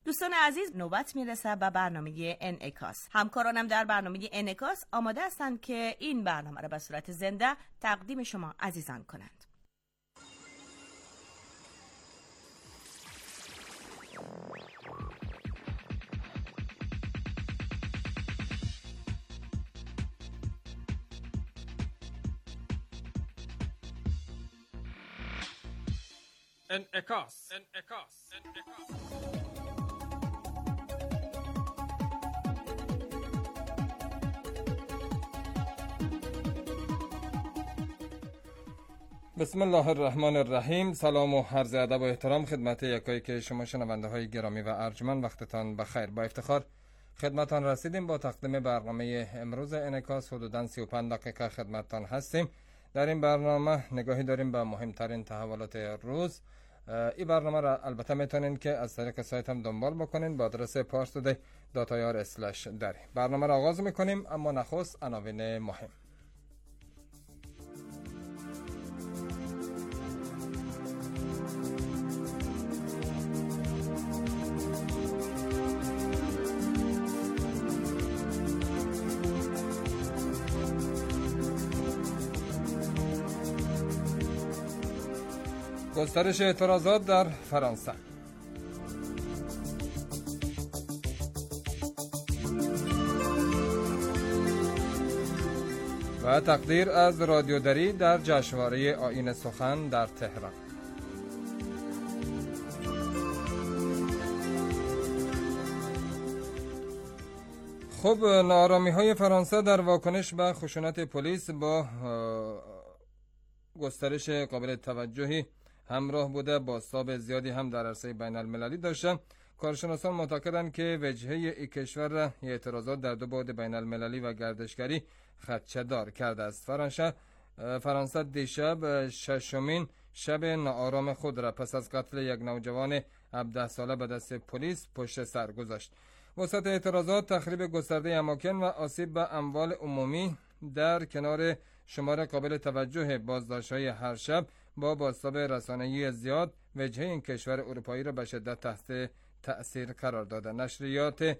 دوستان عزیز، نوبت میرسه به برنامه انعکاس. همکارانم در برنامه انعکاس آماده هستند که این برنامه را به صورت زنده تقدیم شما عزیزان کنند. انعکاس. بسم الله الرحمن الرحیم. سلام و عرض ادب و احترام خدمت یکایی که شما شنونده های گرامی و ارجمند، وقتتان بخیر. با افتخار خدمتان رسیدیم با تقدیم برنامه امروز انعکاس. حدوداً 35 دقیقه خدمتتان هستیم. در این برنامه نگاهی داریم به مهمترین تحولات روز. این برنامه را البته میتونین که از طریق سایت هم دنبال بکنین با آدرس parstoday.ir/dari. برنامه را آغاز میکنیم، اما نخست عناوین مهم. گسترش اعتراضات در فرانسه. و تقدیر از رادیوداری در جشنواره آیین سخن در تهران. خب، ناآرامی های فرانسه در واکنش به خشونت پلیس با گسترش قابل توجهی همراه بوده، بازتاب زیادی هم در عرصه بین المللی داشتن. کارشناسان معتقدند که وجهه این کشور را اعتراضات در دو بعد بین المللی و گردشگری خدشه دار کرده است. فرانسه دیشب ششمین شب ناآرام خود را پس از قتل یک نوجوان 17 ساله به دست پلیس پشت سر گذاشت. وسط اعتراضات، تخریب گسترده اماکن و آسیب به اموال عمومی در کنار شمار قابل توجه بازداشت‌های هر شب با بازتاب رسانه‌ای زیاد، وجهه این کشور اروپایی را به شدت تحت تأثیر قرار داده. نشریات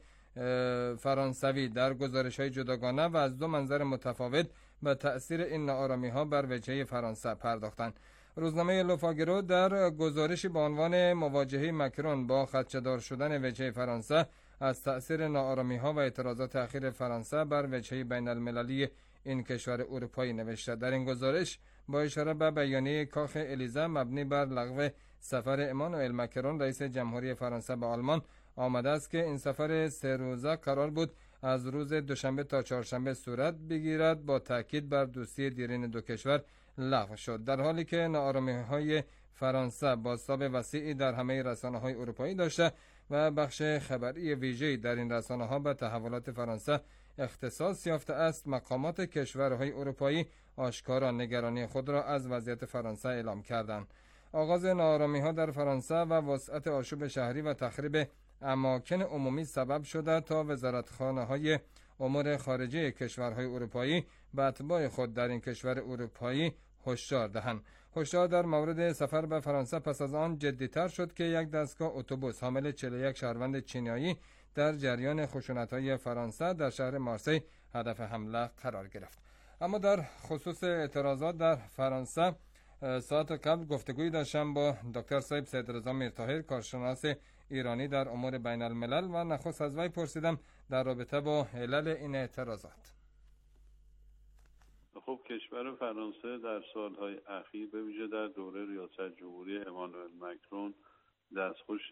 فرانسوی در گزارش‌های جداگانه و از دو منظر متفاوت به تأثیر این ناآرامی‌ها بر وجهه فرانسه پرداختند. روزنامه لوفاگرو در گزارشی با عنوان مواجهه مکرون با خدشه‌دار شدن وجهه فرانسه از تأثیر ناآرامی‌ها و اعتراضات اخیر فرانسه بر وجهه بین المللی این کشور اروپایی نوشته. در این گزارش با اشاره به بیانیه کاخ الیزه مبنی بر لغو سفر امانوئل مکرون رئیس جمهوری فرانسه به آلمان آمده است که این سفر 3 روزه قرار بود از روز دوشنبه تا چهارشنبه صورت بگیرد، با تاکید بر دوستی دیرین دو کشور لغو شد. در حالی که ناآرامی‌های فرانسه بازتاب وسیعی در همه رسانه‌های اروپایی داشته و بخش خبری ویژه‌ای در این رسانه‌ها به تحولات فرانسه اختصاص یافته است، مقامات کشورهای اروپایی آشکارا نگرانی خود را از وضعیت فرانسه اعلام کردند. آغاز ناآرامی‌ها در فرانسه و وسعت آشوب شهری و تخریب اماکن عمومی سبب شده تا وزارتخانه‌های امور خارجه کشورهای اروپایی به اتباع خود در این کشور اروپایی هشدار دهند. هشدار در مورد سفر به فرانسه پس از آن جدی‌تر شد که یک دستگاه اتوبوس حامل 41 شهروند چینیایی در جریان خشونت‌های فرانسه در شهر مارسی هدف حمله قرار گرفت. اما در خصوص اعتراضات در فرانسه، ساعت قبل گفتگوی داشتم با دکتر صاحب سیدرضا میرطاهر، کارشناس ایرانی در امور بین الملل، و نخست از وی پرسیدم در رابطه با علل این اعتراضات. خب، کشور فرانسه در سالهای اخیر به ویژه در دوره ریاست جمهوری امانوئل مکرون دستخوش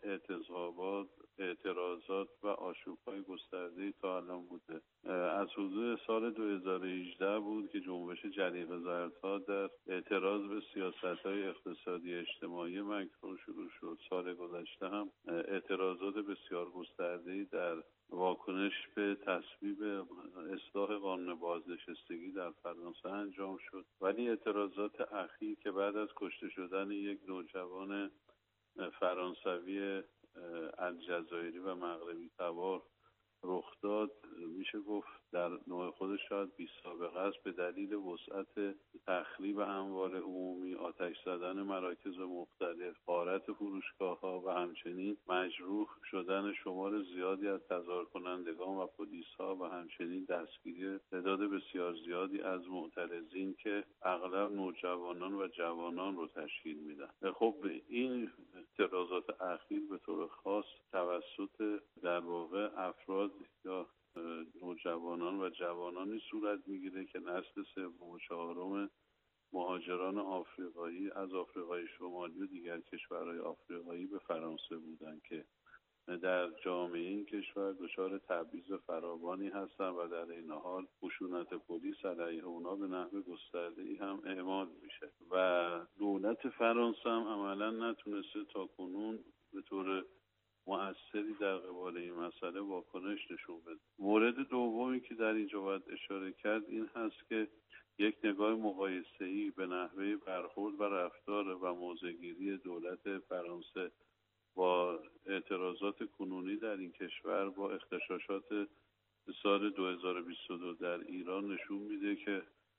اعتراضات و آشوب‌های گسترده‌ای تا الان بوده. از حدود سال 2018 بود که جنبش جلیقه زردها در اعتراض به سیاست‌های اقتصادی اجتماعی مکرون شروع شد. سال گذشته هم اعتراضات بسیار گسترده‌ای در واکنش به تصویب اصلاح قانون بازنشستگی در فرانسه انجام شد، ولی اعتراضات اخیر که بعد از کشته شدن یک نوجوان فرانسوی الجزایری و مغربی تبار رخ داد میشه گفت در نوع خودش شاید بی سابقه است به دلیل وسعت تخریب اموال عمومی، آتش زدن مراکز مختلف، غارت فروشگاه‌ها و همچنین مجروح شدن شمار زیادی از تظاهرکنندگان و پلیس‌ها و همچنین دستگیری تعداد بسیار زیادی از معترضین که اغلب نوجوانان و جوانان رو تشکیل میدن. خب این اعتراضات اخیر به طور خاص توسط در واقع افراد یا نوجوانان و جوانانی صورت میگیره که نسل سوم و چهارم مهاجران آفریقایی از آفریقای شمالی و دیگر کشورهای آفریقایی به فرانسه بودند که در جامعه این کشور دچار تبعیض فراوانی هستند و در این حال خشونت پلیس علیه اونا به نحو گسترده‌ای هم اعمال میشه و دولت فرانسه هم عملا نتونسته تا کنون به طور مؤثری در قبال این مسئله واکنش نشون بده. مورد دومی که در اینجا باید اشاره کرد این هست که یک نگاه مقایسه‌ای به نحوه برخورد و رفتار و موضع‌گیری دولت فرانسه با اعتراضات کنونی در این کشور با اغتشاشات سال 2022 در ایران نشون میده که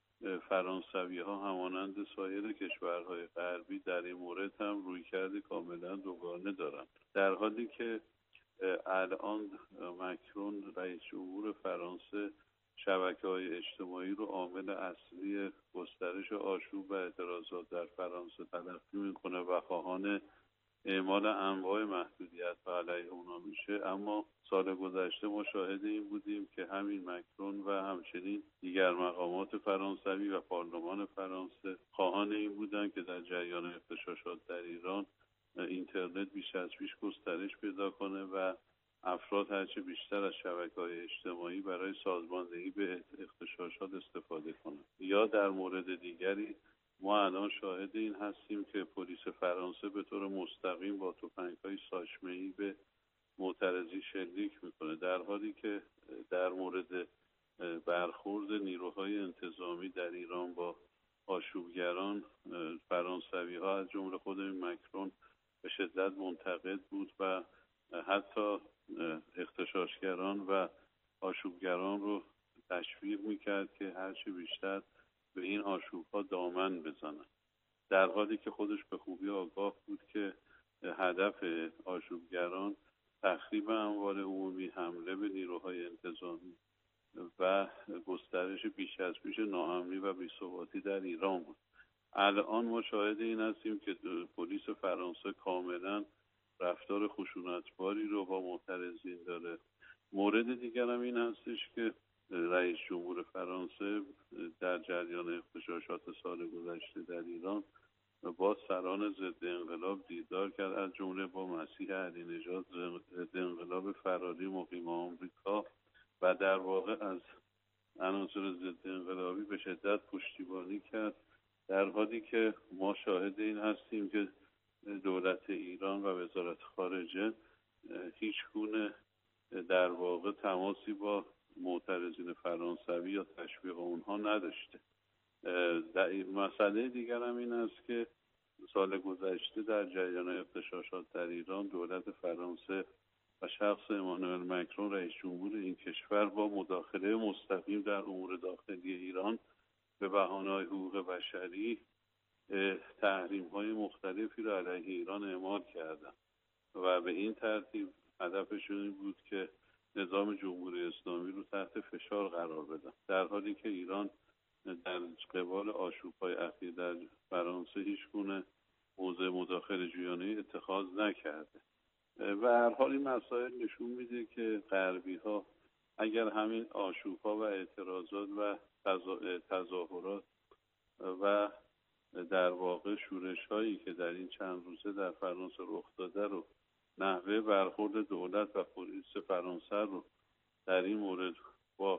فرانسوی‌ها همانند سایر کشورهای غربی در این مورد هم رویکرد کاملا دوگانه دارند، در حالی که الان مکرون رئیس جمهور فرانسه شبکه‌های اجتماعی رو عامل اصلی گسترش آشوب و اعتراضات در فرانسه تلقی میکنه و خواهان اعمال انواع محدودیت و علیه اونا میشه. اما سال گذشته ما شاهد این بودیم که همین مکرون و همچنین دیگر مقامات فرانسوی و پارلمان فرانسه خواهان این بودن که در جریان اغتشاشات در ایران اینترنت بیش از پیش گسترش پیدا کنه و افراد هرچه بیشتر از شبکه‌های اجتماعی برای سازماندهی به اغتشاشات استفاده کنند. یا در مورد دیگری ما الان شاهد این هستیم که پلیس فرانسه به طور مستقیم با تفنگ‌های ساچمه‌ای به معترضی شلیک میکنه، در حالی که در مورد برخورد نیروهای انتظامی در ایران با آشوبگران فرانسوی‌ها از جمله خود مکرون به شدت منتقد بود و حتی اغتشاشگران و آشوبگران رو تشویق میکرد که هرچی بیشتر به این آشوب‌ها دامن بزنن، در حالی که خودش به خوبی آگاه بود که هدف آشوبگران تخریب اموال عمومی، حمله به نیروهای انتظامی و گسترش بیش از پیش ناامنی و بی‌ثباتی در ایران بود. الان ما شاهد این هستیم که پلیس فرانسه کاملا رفتار خشونتباری رو با معترضین داره. مورد دیگر هم این هستش که رئیس جمهور فرانسه در جریان اغتشاشات سال گذشته در ایران با سران ضد انقلاب دیدار کرد، از جمله با مسیح علی نژاد ضد انقلاب فراری مقیم آمریکا و در واقع از عناصر ضد انقلابی به شدت پشتیبانی کرد، در حالی که ما شاهد این هستیم که دولت ایران و وزارت خارجه هیچ گونه در واقع تماسی با معترضین فرانسوی یا تشویق اونها نداشته. مسئله دیگر هم این است که سال گذشته در جریان اغتشاشات در ایران دولت فرانسه و شخص امانوئل مکرون رئیس جمهور این کشور با مداخله مستقیم در امور داخلی ایران به بهانه‌های حقوق بشری تحریم‌های مختلفی را علیه ایران اعمال کردند و به این ترتیب هدفشون این بود که نظام جمهوری اسلامی رو تحت فشار قرار بدن، در حالی که ایران در قبال آشوب‌های اخیر در فرانسه هیچ گونه موضع مداخله جویانه اتخاذ نکرده. و هر حال این مسائل نشون میده که غربی‌ها اگر همین آشوب‌ها و اعتراضات و تظاهرات و در واقع شورش‌هایی که در این چند روزه در فرانسه رخ داده رو، نحوه برخورد دولت و پلیس فرانسه رو در این مورد با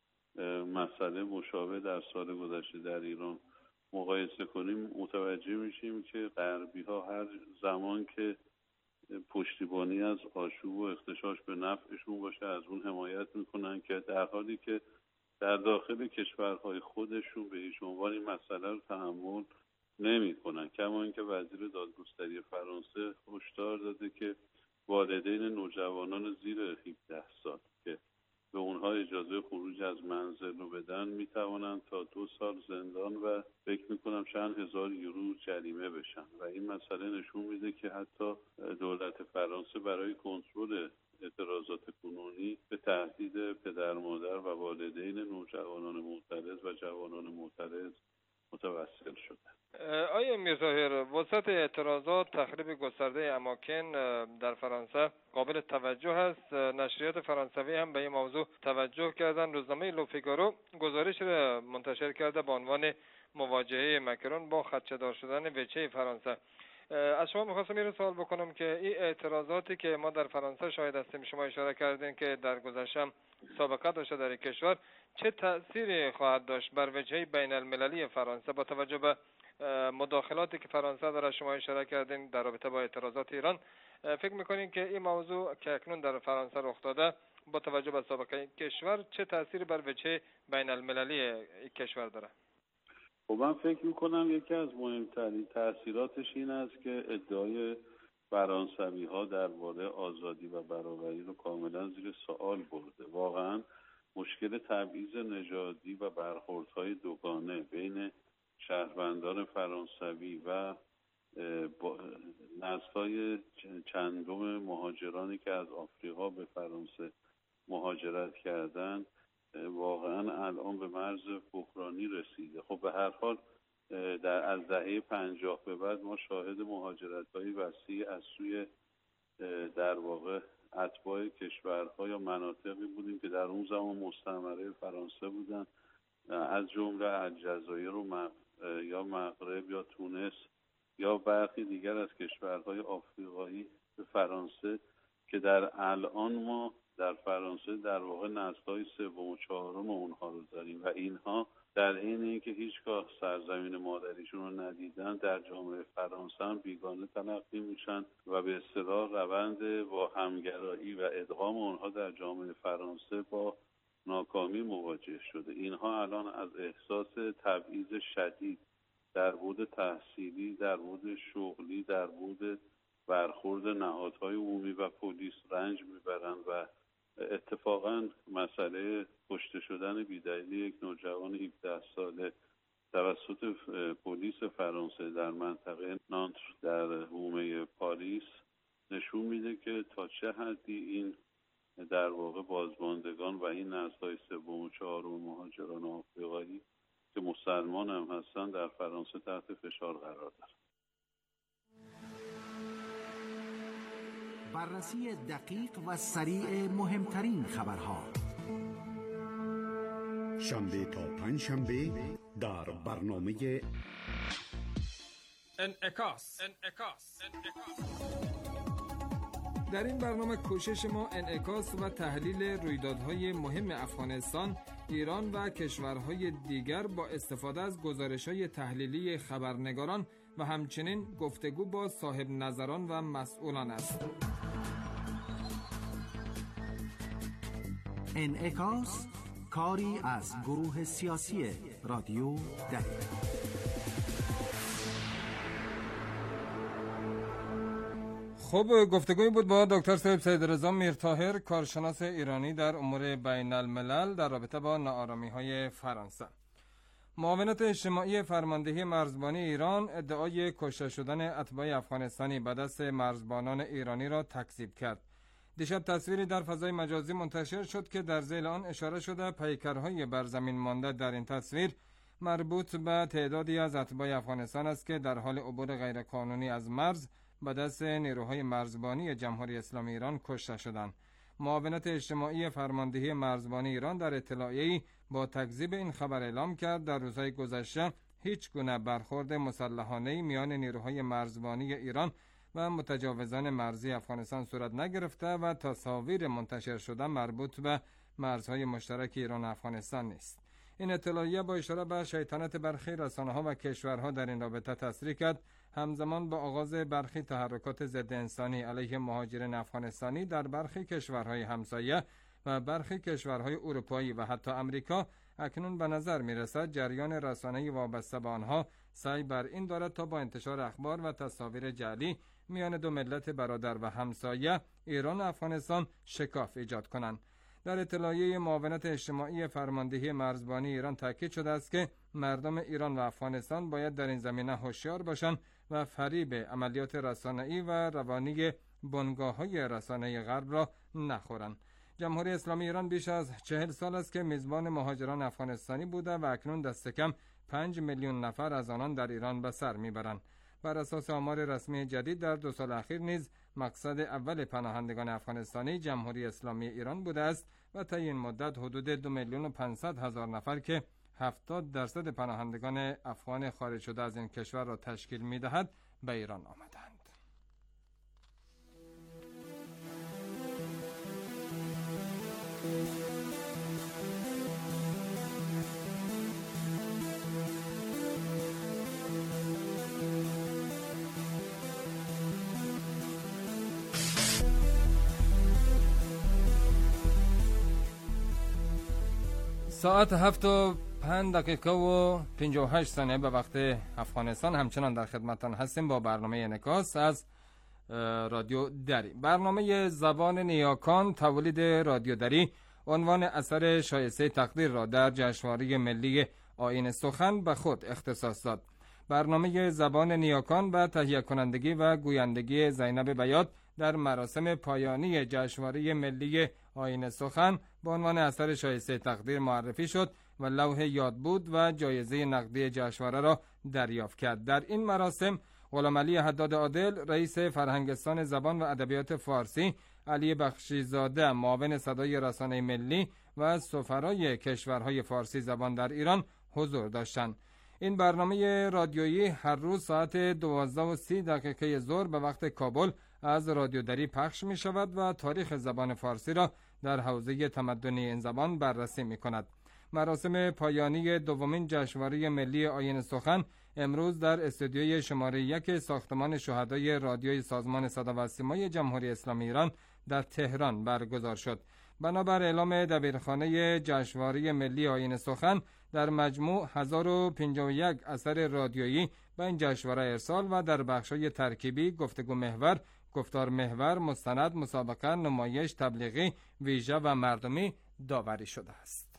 مسئله مشابه در سال گذشته در ایران مقایسه کنیم، متوجه میشیم که غربی‌ها هر زمان که پشتیبانی از آشوب و اغتشاش به نفعشون باشه از اون حمایت میکنن، که در حالی که در داخل کشورهای خودشون به هیچ عنوان این مسئله رو تحمل نمیکنن. کما اینکه وزیر دادگستری فرانسه هشدار داده که والدین نوجوانان زیر 17 سال که به اونها اجازه خروج از منزل رو بدن میتوانند تا 2 سال زندان و فکر میکنم چند هزار یورو جریمه بشن و این مسئله نشون میده که حتی دولت فرانسه برای کنترل اعتراضات کنونی به تهدید پدر مادر و والدین نوجوانان معترض و جوانان معترض متوسل شده. آیا میرطاهر وسط اعتراضات تخریب گسترده اماکن در فرانسه قابل توجه است؟ نشریات فرانسوی هم به این موضوع توجه کردن. روزنامه لوفیگارو گزارش را منتشر کرده با عنوان مواجهه مکرون با خدشه‌دار شدن وجهه فرانسه. از شما می‌خواستم این سوال بکنم که این اعتراضاتی که ما در فرانسه شاهد هستیم، شما اشاره کردین که در گذشته سابقه داشته در کشور، چه تأثیری خواهد داشت بر وجهه بین المللی فرانسه با توجه به مداخلاتی که فرانسه داره؟ شما اشاره کردین در رابطه با اعتراضات ایران. فکر میکنین که این موضوع که اکنون در فرانسه رخ داده با توجه به سابقه کشور چه تأثیری بر وجهه بین المللی کشور داره؟ خب من فکر میکنم یکی از مهمترین تأثیراتش این است که ادعای فرانسوی ها درباره آزادی و برابری رو کاملا زیر سوال برده. واقعا مشکل تبعیض نژادی و برخوردهای دوگانه بین شهروندان فرانسوی و نسل‌های چندم مهاجرانی که از آفریقا به فرانسه مهاجرت کردند واقعا الان به مرز بحرانی رسیده. خب به هر حال از دهه 50 به بعد ما شاهد مهاجرت‌های وسیع از سوی در واقع اتباع کشورها یا مناطقی بودیم که در اون زمان مستعمره فرانسه بودن، از جمله الجزایر و یا مغرب یا تونس یا برخی دیگر از کشورهای آفریقایی به فرانسه، که در الان ما در فرانسه در واقع نسل‌های سوم و چهارم اونها رو داریم و اینها در عین اینکه هیچگاه سرزمین مادریشون رو ندیدن در جامعه فرانسه هم بیگانه تلقی میشن و به اصطلاح روند با همگرایی و ادغام اونها در جامعه فرانسه با ناکامی مواجه شده. اینها الان از احساس تبعیض شدید در بعد تحصیلی، در بعد شغلی، در بعد برخورد نهادهای عمومی و پلیس رنج میبرند و اتفاقا مسئله کشته شدن بیدلیل یک نوجوان 17 ساله توسط پلیس فرانسه در منطقه نانتر در حومه پاریس نشون میده که تا چه حدی این در واقع بازماندگان و این نسل‌های سوم و چهارم مهاجران آفریقایی که مسلمان هم هستن در فرانسه تحت فشار قرار دارن. بررسی دقیق و سریع مهمترین خبرها شنبه تا پنجشنبه در برنامه انعکاس. در این برنامه کوشش ما انعکاس و تحلیل رویدادهای مهم افغانستان، ایران و کشورهای دیگر با استفاده از گزارش‌های تحلیلی خبرنگاران و همچنین گفتگو با صاحب نظران و مسئولان است. انعکاس، کاری از گروه سیاسی رادیو دری. خب گفتگوی بود با دکتر صاحب سیدرضا میرطاهر، کارشناس ایرانی در امور بین الملل در رابطه با ناآرامی‌های فرانسه. معاونت اجتماعی فرماندهی مرزبانی ایران ادعای کشته شدن اتباع افغانستانی به دست مرزبانان ایرانی را تکذیب کرد. دیشب تصویری در فضای مجازی منتشر شد که در ذیل آن اشاره شده پیکرهای بر زمین مانده در این تصویر مربوط به تعدادی از اتباع افغانستان است که در حال عبور غیرقانونی از مرز به دست نیروهای مرزبانی جمهوری اسلامی ایران کشته شدند. معاونت اجتماعی فرماندهی مرزبانی ایران در اطلاعیه‌ای با تکذیب این خبر اعلام کرد در روزهای گذشته هیچ گونه برخورد مسلحانه‌ای میان نیروهای مرزبانی ایران و متجاوزان مرزی افغانستان صورت نگرفته و تصاویر منتشر شده مربوط به مرزهای مشترک ایران و افغانستان نیست. این اطلاعیه با اشاره به شیطنت برخی رسانه‌ها و کشورها در این رابطه تصریح کرد همزمان با آغاز برخی تحرکات ضد انسانی علیه مهاجرین افغانستانی در برخی کشورهای همسایه و برخی کشورهای اروپایی و حتی امریکا، اکنون به نظر می‌رسد جریان رسانه‌ای وابسته به آنها سعی بر این دارد تا با انتشار اخبار و تصاویر جعلی میان دو ملت برادر و همسایه ایران و افغانستان شکاف ایجاد کنند. در اطلاعیه معاونت اجتماعی فرماندهی مرزبانی ایران تاکید شده است که مردم ایران و افغانستان باید در این زمینه هوشیار باشند و فریب عملیات رسانه‌ای و روانی بنگاه‌های رسانه‌ای غرب را نخورند. جمهوری اسلامی ایران بیش از 40 سال است که میزبان مهاجران افغانستانی بوده و اکنون دست کم 5 میلیون نفر از آنان در ایران به سر میبرند. بر اساس آمار رسمی جدید در 2 سال اخیر نیز مقصد اول پناهندگان افغانستانی جمهوری اسلامی ایران بوده است و طی این مدت حدود 2,500,000 نفر که 70% پناهندگان افغان خارج شده از این کشور را تشکیل می‌دهد به ایران آمدند. ساعت 7:05 و 58 ثانیه به وقت افغانستان. همچنان در خدمتتان هستیم با برنامه انعکاس از رادیو دری. برنامه زبان نیاکان تولید رادیو دری عنوان اثر شایسته تقدیر را در جشنواره ملی آیین سخن به خود اختصاص داد. برنامه زبان نیاکان و تهیه کنندگی و گویندگی زینب بیات در مراسم پایانی جشنواره ملی آیین سخن به عنوان اثر شایسته تقدیر معرفی شد و لوح یادبود و جایزه نقدی جشنواره را دریافت کرد. در این مراسم غلامعلی حداد عادل رئیس فرهنگستان زبان و ادبیات فارسی، علی بخشیزاده معاون صدای رسانه ملی و سفرای کشورهای فارسی زبان در ایران حضور داشتند. این برنامه رادیویی هر روز ساعت 12:30 ظهر به وقت کابل از رادیو دری پخش می شود و تاریخ زبان فارسی را در حوزه تمدنی این زبان بررسی می کند. مراسم پایانی دومین جشنواره ملی آیین سخن امروز در استودیوی شماره 1 ساختمان شهدای رادیوی سازمان صدا و سیمای جمهوری اسلامی ایران در تهران برگزار شد. بنابر اعلام دبیرخانه جشنواره ملی آیین سخن در مجموع 1051 اثر رادیویی به این جشنواره ارسال و در بخش‌های ترکیبی، گفتگو محور، گفتار محور، مستند، مسابقه، نمایش، تبلیغی، ویژه و مردمی داوری شده است.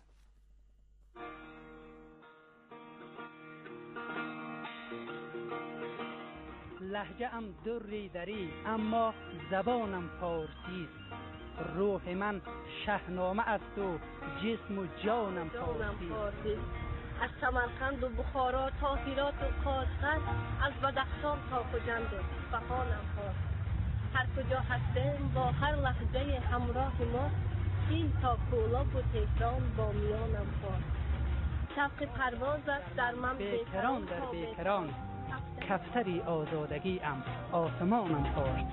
لهجه ام دری دری اما زبانم فارسی است. روح من شهنامه است و جسم و جانم فارسی. از سمرقند و بخارا تا هرات و قاشقر، از بدخشان تا خجند و اصفهانم فارسی. هر کجا هستیم با هر لحظه همراه ما، چین تا کولاب و تهران با میانم فارسی. شوق پرواز است در من بیکران در بیکران، کفتری آزادگی ام آسمانم فارسی.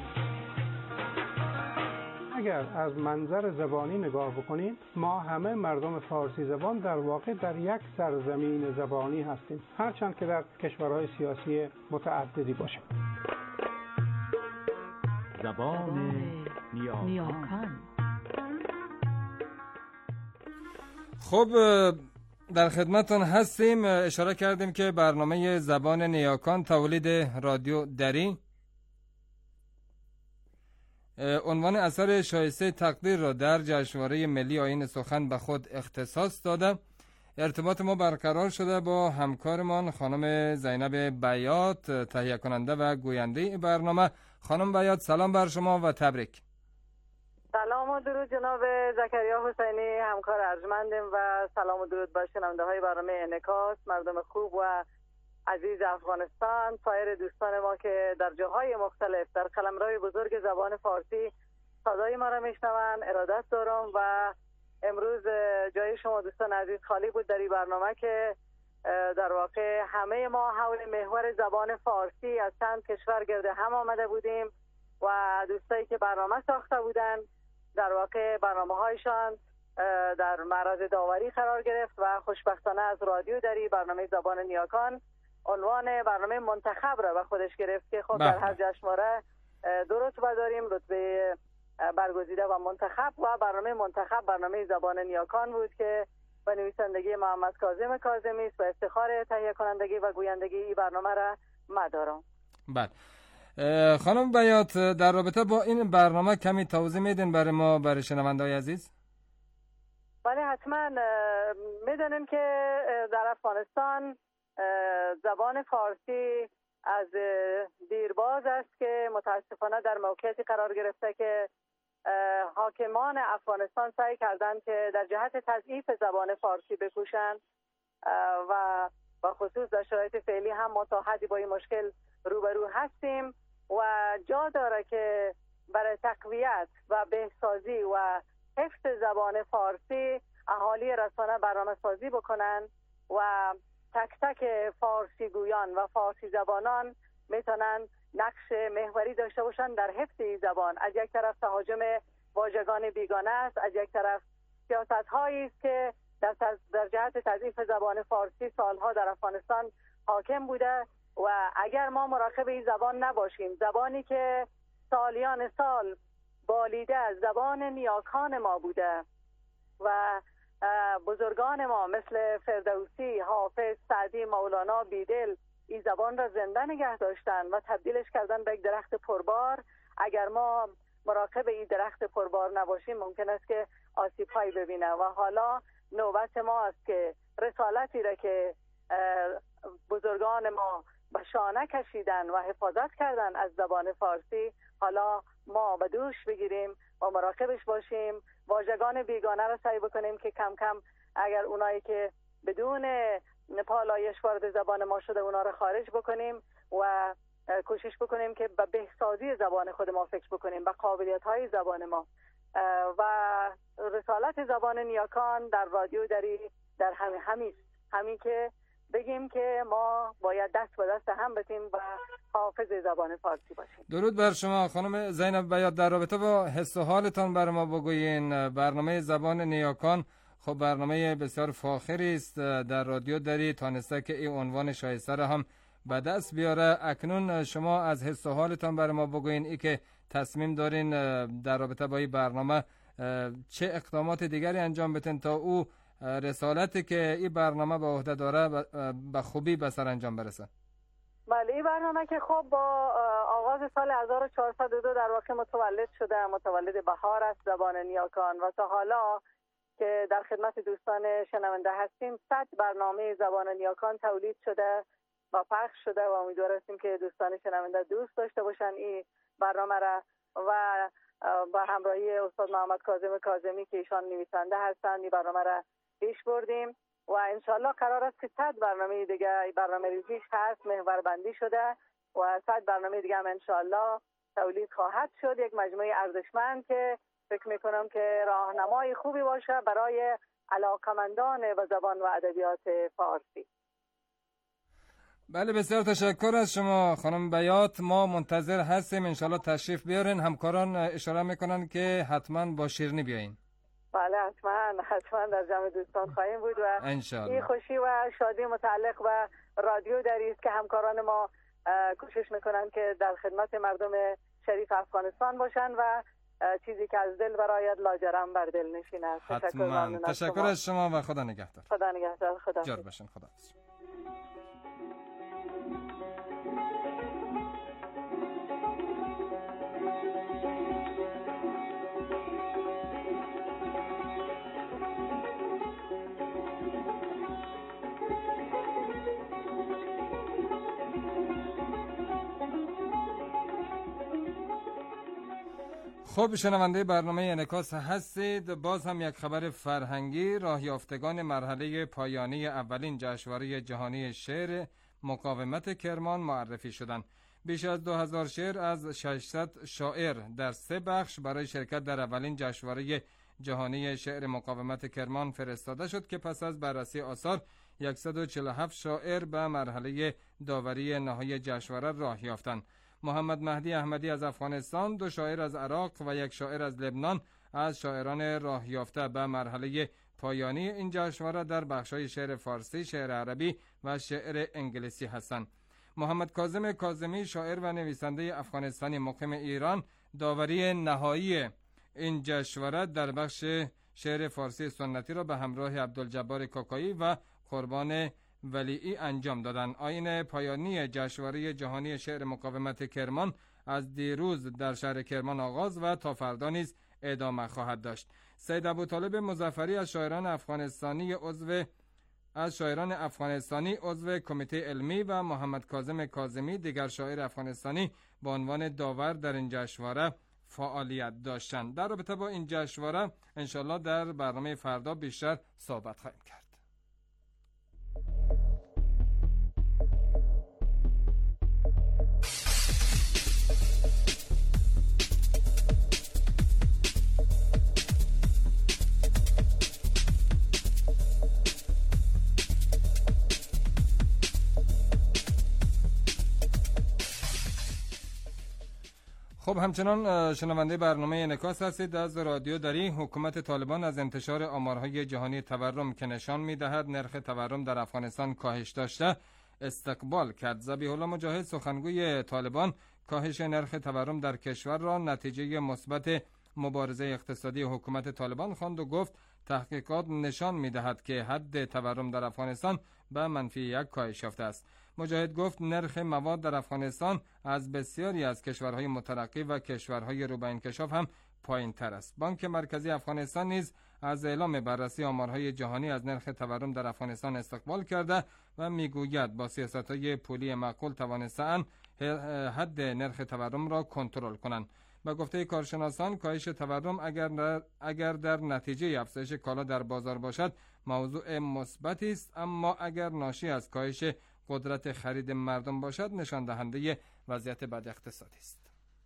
اگر از منظر زبانی نگاه بکنیم، ما همه مردم فارسی زبان در واقع در یک سرزمین زبانی هستیم، هرچند که در کشورهای سیاسی متعددی باشیم. زبان نیاکان. خب در خدمتتون هستیم. اشاره کردیم که برنامه زبان نیاکان تولید رادیو دری عنوان اثر شایسته تقدیر را در جشنواره ملی آیین سخن به خود اختصاص داده. ارتباط ما برقرار شده با همکارمان خانم زینب بیات، تهیه کننده و گوینده این برنامه. خانم بیات سلام بر شما و تبریک. سلام و درود جناب زکریا حسینی، همکار ارجمندم، و سلام و درود به شنونده های برنامه انعکاس، مردم خوب و عزیز افغانستان، سایر دوستان ما که در جاهای مختلف در قلمروی بزرگ زبان فارسی صدای ما را میشنوند. ارادت دارم و امروز جای شما دوستان عزیز خالی بود در این برنامه که در واقع همه ما حول محور زبان فارسی از چند کشور گرد هم آمده بودیم و دوستایی که برنامه ساخته بودن در واقع برنامه هایشان در معرض داوری قرار گرفت و خوشبختانه از رادیو دری برنامه زبان نیاکان عنوان برنامه منتخب را به خودش گرفت که خب در هر جشنواره دو رتبه داریم، رتبه برگزیده و منتخب، و برنامه منتخب برنامه زبان نیاکان بود که به نویسندگی محمد کاظم کاظمی است و افتخار تهیه کنندگی و گویندگی این برنامه را مدارم. بله خانم بیات، در رابطه با این برنامه کمی توضیح میدین برای ما، برای شنونده‌های عزیز؟ ولی حتما میدونیم که در افغانستان زبان فارسی از دیرباز است که متاسفانه در موقعیتی قرار گرفته که حاکمان افغانستان سعی کردند که در جهت تضعیف زبان فارسی بکوشند و خصوص در شرایط فعلی هم ما تا حدی با این مشکل روبرو هستیم و جا داره که برای تقویت و بهسازی و حفظ زبان فارسی اهالی رسانه برنامه سازی بکنن و تک تک فارسی گویان و فارسی زبانان میتونن نقش محوری داشته باشن در حفظ این زبان. از یک طرف تهاجم واژگان بیگانه است، از یک طرف سیاست هایی است که در جهت تضعیف زبان فارسی سالها در افغانستان حاکم بوده و اگر ما مراقب این زبان نباشیم، زبانی که سالیان سال بالیده از زبان نیاکان ما بوده و بزرگان ما مثل فردوسی، حافظ، سعدی، مولانا، بیدل این زبان را زنده نگه داشتن و تبدیلش کردن به یک درخت پربار. اگر ما مراقب این درخت پربار نباشیم ممکن است که آسیب‌هایی ببینه و حالا نوبت ما است که رسالتی را که بزرگان ما به شانه کشیدن و حفاظت کردن از زبان فارسی حالا ما به دوش بگیریم و مراقبش باشیم. واژگان بیگانه را سعی بکنیم که کم کم اگر اونایی که بدون پالایش وارد زبان ما شده اونا را خارج بکنیم و کوشش بکنیم که به بهسازی زبان خود ما فکر بکنیم، به قابلیت‌های زبان ما و رسالت زبان نیاکان در رادیو در همین که بگیم که ما باید دست به دست هم بتیم و حافظ زبان فارسی باشیم. درود بر شما خانم زینب بیات. در رابطه با حس و حالتان بر ما بگویین. برنامه زبان نیاکان خب برنامه بسیار فاخری است در رادیو داری، تانسته که این عنوان شایسته را هم به دست بیاره. اکنون شما از حس و حالتان بر ما بگویین، ای که تصمیم دارین در رابطه با این برنامه چه اقدامات دیگری انجام بدین تا او رسالتی که این برنامه به عهده داره به خوبی به سر انجام برسه؟ بله، این برنامه که خب با آغاز سال 1402 در واقع متولد شده، متولد بهار است زبان نیاکان و تا حالا که در خدمت دوستان شنونده هستیم 100 برنامه زبان نیاکان تولید شده و پخش شده و امیدوار هستیم که دوستان شنونده دوست داشته باشن این برنامه را و با همراهی استاد محمد کاظم کاظمی که ایشان نویسنده هستند این برنامه را پیش بردیم و انشالله قرار است که 100 برنامه دیگه برنامه ریزیش هست، محور بندی شده و 100 برنامه دیگه هم انشالله تولید خواهد شد. یک مجموعه ارزشمند که فکر میکنم که راهنمای خوبی باشه برای علاقمندان و زبان و ادبیات فارسی. بله، بسیار تشکر از شما خانم بیات. ما منتظر هستیم انشالله تشریف بیارین. همکاران اشاره میکنن که حتما با شیرینی بیاین. بله حتما در جمع دوستان خواهیم بود و انشالله. این خوشی و شادی متعلق به رادیو دری است که همکاران ما کوشش میکنن که در خدمت مردم شریف افغانستان باشن و چیزی که از دل برایت لاجرم بر دل نشینه. تشکر از شما و خدا نگهدار. خدا نگهدار. خدا جار باشین. خدا. خب شنونده برنامه انعکاس هستید. باز هم یک خبر فرهنگی. راه یافتگان مرحله پایانی اولین جشنواره جهانی شعر مقاومت کرمان معرفی شدند. بیش از 2000 شعر از 600 شاعر در 3 بخش برای شرکت در اولین جشنواره جهانی شعر مقاومت کرمان فرستاده شد که پس از بررسی آثار 147 شاعر به مرحله داوری نهایی جشنواره راه یافتند. محمد مهدی احمدی از افغانستان، 2 شاعر از عراق و 1 شاعر از لبنان از شاعران راه یافته به مرحله پایانی این جشنواره در بخش‌های شعر فارسی، شعر عربی و شعر انگلیسی هستند. محمد کاظم کاظمی، شاعر و نویسنده افغانستانی مقیم ایران، داوری نهایی این جشنواره در بخش شعر فارسی سنتی را به همراه عبدالجبار کاکایی و قربان ولیعی انجام دادند. آیین پایانی جشنواره جهانی شعر مقاومت کرمان از دیروز در شهر کرمان آغاز و تا فردا نیز ادامه خواهد داشت. سید ابوطالب مظفری از شاعران افغانستانی عضو کمیته علمی و محمد کاظم کاظمی دیگر شاعر افغانستانی به عنوان داور در این جشنواره فعالیت داشتند. در رابطه با این جشنواره انشالله در برنامه فردا بیشتر صحبت خواهیم کرد. خب همچنان شنونده برنامه انعکاس هستید از رادیو دری. حکومت طالبان از انتشار آمارهای جهانی تورم که نشان می‌دهد نرخ تورم در افغانستان کاهش داشته استقبال کرد. ذبیح الله مجاهد سخنگوی طالبان کاهش نرخ تورم در کشور را نتیجه مثبت مبارزه اقتصادی حکومت طالبان خواند و گفت تحقیقات نشان می‌دهد که حد تورم در افغانستان به -1 کاهش یافته است. مجاهد گفت نرخ مواد در افغانستان از بسیاری از کشورهای مترقی و کشورهای رو به انکشاف هم پایین تر است. بانک مرکزی افغانستان نیز از اعلام بررسی آمارهای جهانی از نرخ تورم در افغانستان استقبال کرده و میگوید با سیاست‌های پولی معقول توانسته‌اند حد نرخ تورم را کنترل کنند. با گفته کارشناسان کاهش تورم اگر در نتیجه افزایش کالا در بازار باشد موضوع مثبتی است، اما اگر ناشی از کاهش قدرت خرید مردم باشد نشان دهنده وضعیت بد اقتصادی است.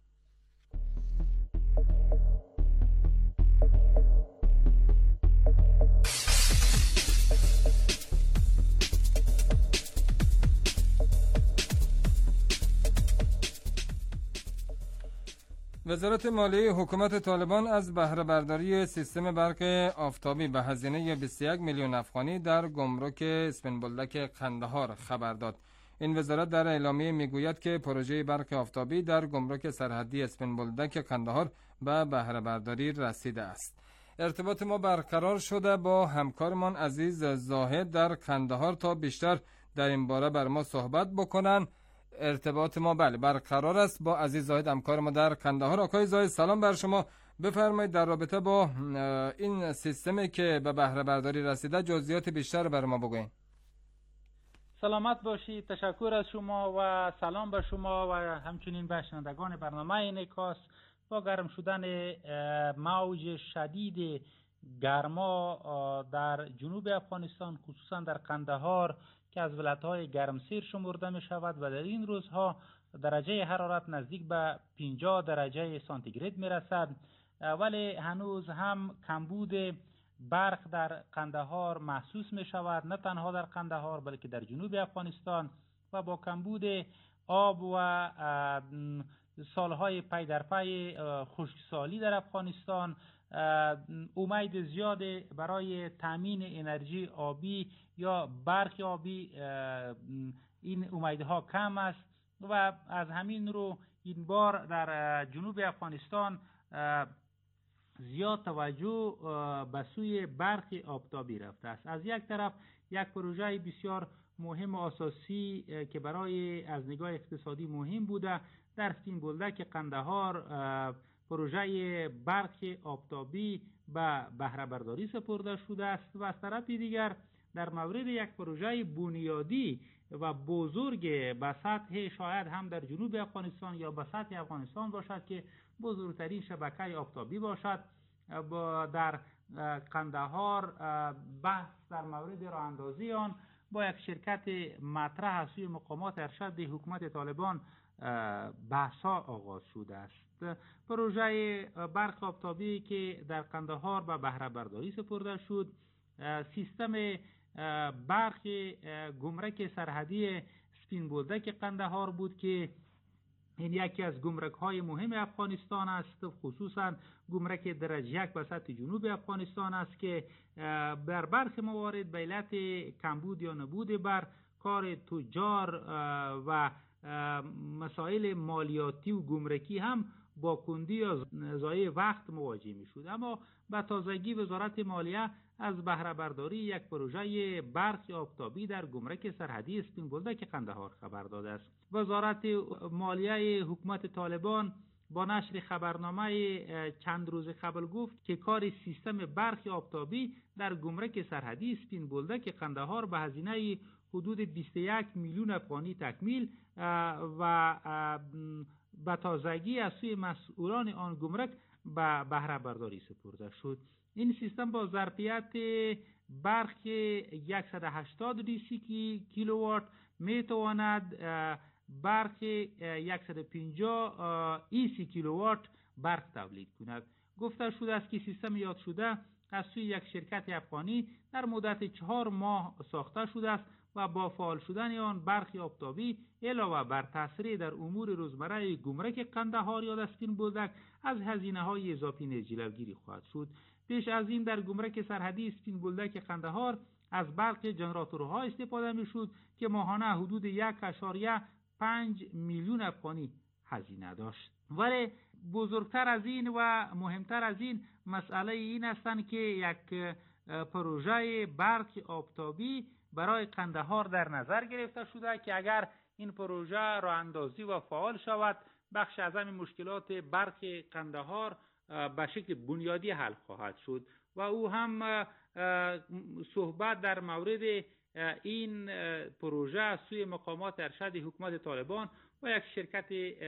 وزارت مالیه حکومت طالبان از بهره برداری سیستم برق آفتابی به هزینه 21 میلیون افغانی در گمرک اسپین بولدک قندهار خبر داد. این وزارت در اعلامیه میگوید که پروژه برق آفتابی در گمرک سرحدی اسپین بولدک قندهار به بهره برداری رسیده است. ارتباط ما برقرار شده با همکارمان عزیز زاهد در قندهار تا بیشتر در این باره بر ما صحبت بکنن. ارتباط ما برقرار است با عزیز زاهد همکار ما در قندهار. آقای زاهد سلام بر شما. بفرمایید در رابطه با این سیستمی که به بهره برداری رسیده جزئیات بیشتر بر ما بگوین. سلامت باشید. تشکر از شما و سلام به شما و همچنین به شنوندگان برنامه انعکاس. با گرم شدن موج شدید گرما در جنوب افغانستان خصوصا در قندهار که از ولایت‌های گرمسیر شمرده می شود و در این روزها درجه حرارت نزدیک به 50 درجه سانتیگراد می رسد، ولی هنوز هم کمبود برق در قندهار محسوس می شود، نه تنها در قندهار بلکه در جنوب افغانستان، و با کمبود آب و سالهای پی در پی خشکسالی در افغانستان امید زیاد برای تامین انرژی آبی یا برق آبی این امیدها کم است و از همین رو این بار در جنوب افغانستان زیاد توجه به سوی برق آفتابی رفته است. از یک طرف یک پروژه بسیار مهم و اساسی که برای از نگاه اقتصادی مهم بوده در اسپین بولدک قندهار پروژه برق آفتابی به بهره برداری سپرده شده است و از طرف دیگر در مورد یک پروژه بنیادی و بزرگ به سطح شاید هم در جنوب افغانستان یا به سطح افغانستان باشد که بزرگترین شبکه آفتابی باشد در قندهار بحث در مورد راه اندازی آن با یک شرکت مطرح از سوی مقامات ارشد حکومت طالبان بحث‌ها آغاز شده است. پروژه برق آفتابی که در قندهار به بهره برداری سپرده شد سیستم برق گمرک سرحدی اسپین بولدک قندهار بود که این یکی از گمرک‌های مهم افغانستان است، خصوصا گمرک درجه 1 به سطح جنوب افغانستان است که در برخی موارد به علت کمبود یا نبود برق کار تجار و مسائل مالیاتی و گمرکی هم با کندی یا ضایع وقت مواجه می شود. اما به تازگی وزارت مالیه از بهره برداری یک پروژه برق آفتابی در گمرک سرحدی اسپین بولدک قندهار خبر داده است. وزارت مالیه حکومت طالبان با نشر خبرنامه چند روز قبل گفت که کار سیستم برق آفتابی در گمرک سرحدی سپین بولدک قندهار به هزینه حدود 21 میلیون افغانی تکمیل و به تازگی از سوی مسئولان آن گمرک به بهره برداری سپرده شد. این سیستم با ظرفیت برق 180 دیسی کیلووات میتواند برق 150 ایسی کیلووات برق تولید کند. گفته شده است که سیستم یاد شده از سوی یک شرکت افغانی در مدت 4 ماه ساخته شده است و با فعال شدن آن برق آفتابی علاوه بر تسریع در امور روزمره گمرک قندهار یا سپین بولدک از هزینه‌های اضافی نیز جلوگیری خواهد شد. پیش از این در گمرک سرحدی سپین بولدک قندهار از برق ژنراتورها استفاده می‌شد که ماهانه حدود 1.5 میلیون افغانی هزینه داشت. ولی بزرگتر از این و مهمتر از این مسئله این است که یک پروژه برق آفتابی برای قندهار در نظر گرفته شده که اگر این پروژه راه اندازی و فعال شود بخش از همین مشکلات برق قندهار به شکل بنیادی حل خواهد شد و او هم صحبت در مورد این پروژه از سوی مقامات ارشد حکومت طالبان و یک شرکت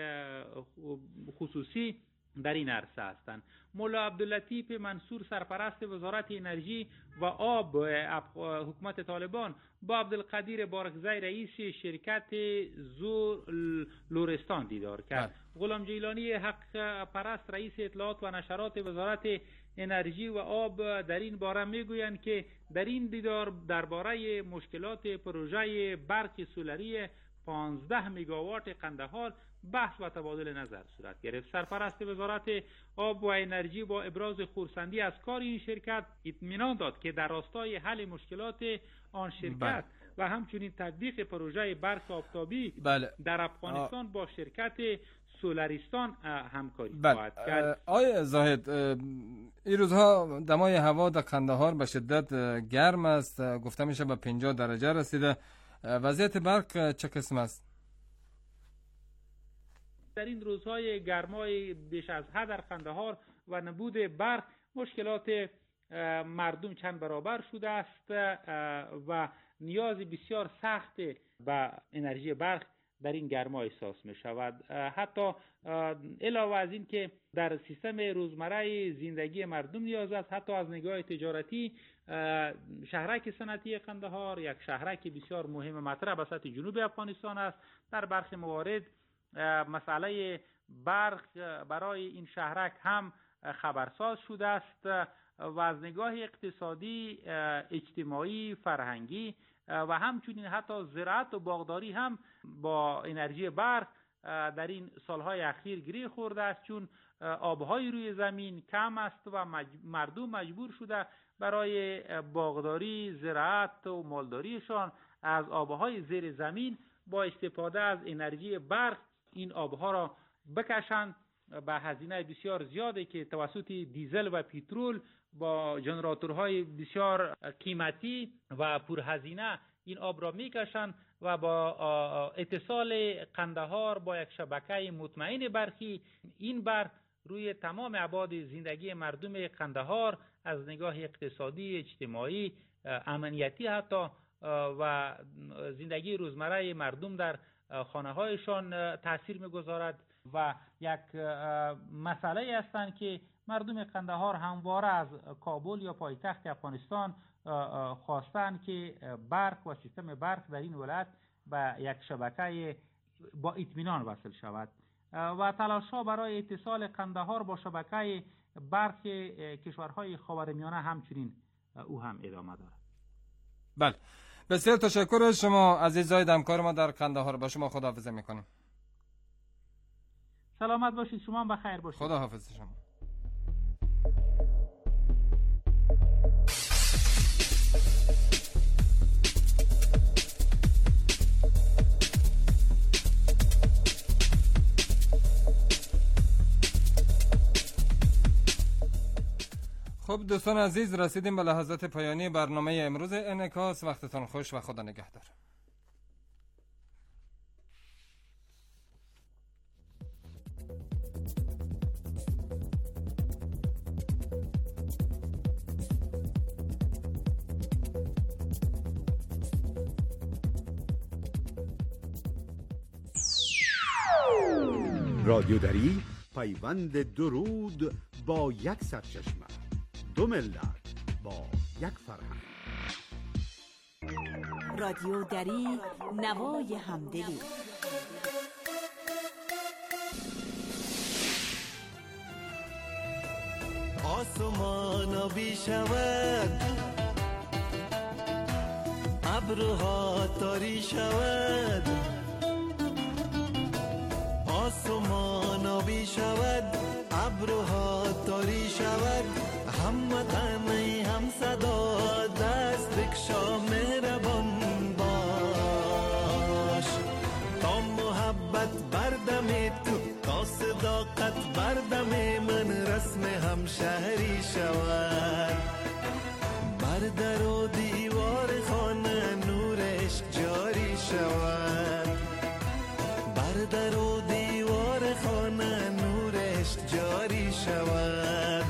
خصوصی در این عرصه هستند. مولا عبداللطیف منصور سرپرست وزارت انرژی و آب حکومت طالبان با عبدالقدیر بارکزی رئیس شرکت زور لورستان دیدار کرد. غلام جیلانی حق پرست رئیس اطلاعات و نشرات وزارت انرژی و آب در این باره میگویند که در این دیدار درباره مشکلات پروژه برق سولری 15 میگاوات قندهار بحث و تبادل نظر صورت گرفت. سرپرست وزارت آب و انرژی با ابراز خرسندی از کار این شرکت اطمینان داد که در راستای حل مشکلات آن شرکت و همچنین تطبیق پروژه برق آفتابی در افغانستان با شرکت سولریستان همکاری خواهد کرد. آقای زاهد، این روزها دمای هوا در قندهار به شدت گرم است، گفته میشه به 50 درجه رسیده. وضعیت برق چه قسم است؟ در این روزهای گرمای بیش از حد در قندهار و نبود برق مشکلات مردم چند برابر شده است و نیاز بسیار سخت به انرژی برق در این گرما احساس می شود. حتی علاوه از این که در سیستم روزمره زندگی مردم نیاز است، حتی از نگاه تجارتی شهرک صنعتی قندهار یک شهرک بسیار مهم مطرح به سطح جنوب افغانستان است. در برخی موارد مسئله برق برای این شهرک هم خبرساز شده است و از نگاه اقتصادی، اجتماعی، فرهنگی و همچنین حتی زراعت و باغداری هم با انرژی برق در این سالهای اخیر گره خورده است، چون آبهای روی زمین کم است و مردم مجبور شده برای باغداری، زراعت و مالداریشان از آبهای زیر زمین با استفاده از انرژی برق این آبها را بکشند به هزینه بسیار زیادی که توسط دیزل و پترول با ژنراتورهای بسیار قیمتی و پرهزینه این آب را میکشند و با اتصال قندهار با یک شبکه مطمئن برقی این برق روی تمام ابعاد زندگی مردم قندهار از نگاه اقتصادی، اجتماعی، امنیتی حتی و زندگی روزمره مردم در خانه هایشان تاثیر میگذارد و یک مسئله هستند که مردم قندهار همواره از کابل یا پایتخت افغانستان خواستند که برق و سیستم برق در این ولایت به یک شبکه با اطمینان وصل شود و تلاش‌ها برای اتصال قندهار با شبکه برق کشورهای خاورمیانه همچنین او هم ادامه دارد. بله، بسیار تشکر از شما عزیز زاید، همکار ما در قندهار. با شما خداحافظی میکنیم. سلامت باشید، شما هم بخیر باشید. خداحافظ شما. خب دوستان عزیز، رسیدیم به لحظات پایانی برنامه امروز انعکاس. وقتتان خوش و خدا نگهدار. رادیو دری پیوند درود با یک سرچشمه، دو ملت با یک فرهنگ. رادیو دری، نوای همدلی. آسمان آبی شود، ابرها تاری شود، آسمان آبی شود، ابرها تاری شود، هم تنی هم صدا دست بکشا مهربان باش، تا محبت بردم تو، تا صداقت بردم من، رسم همشهری شود، بر در و دیوار خانه نورش جاری شود، بر در و دیوار خانه نورش جاری شود.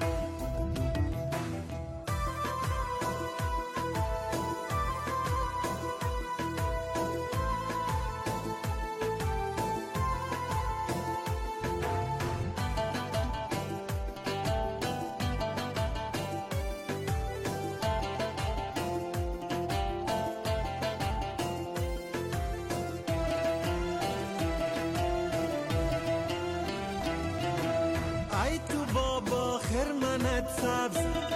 سبز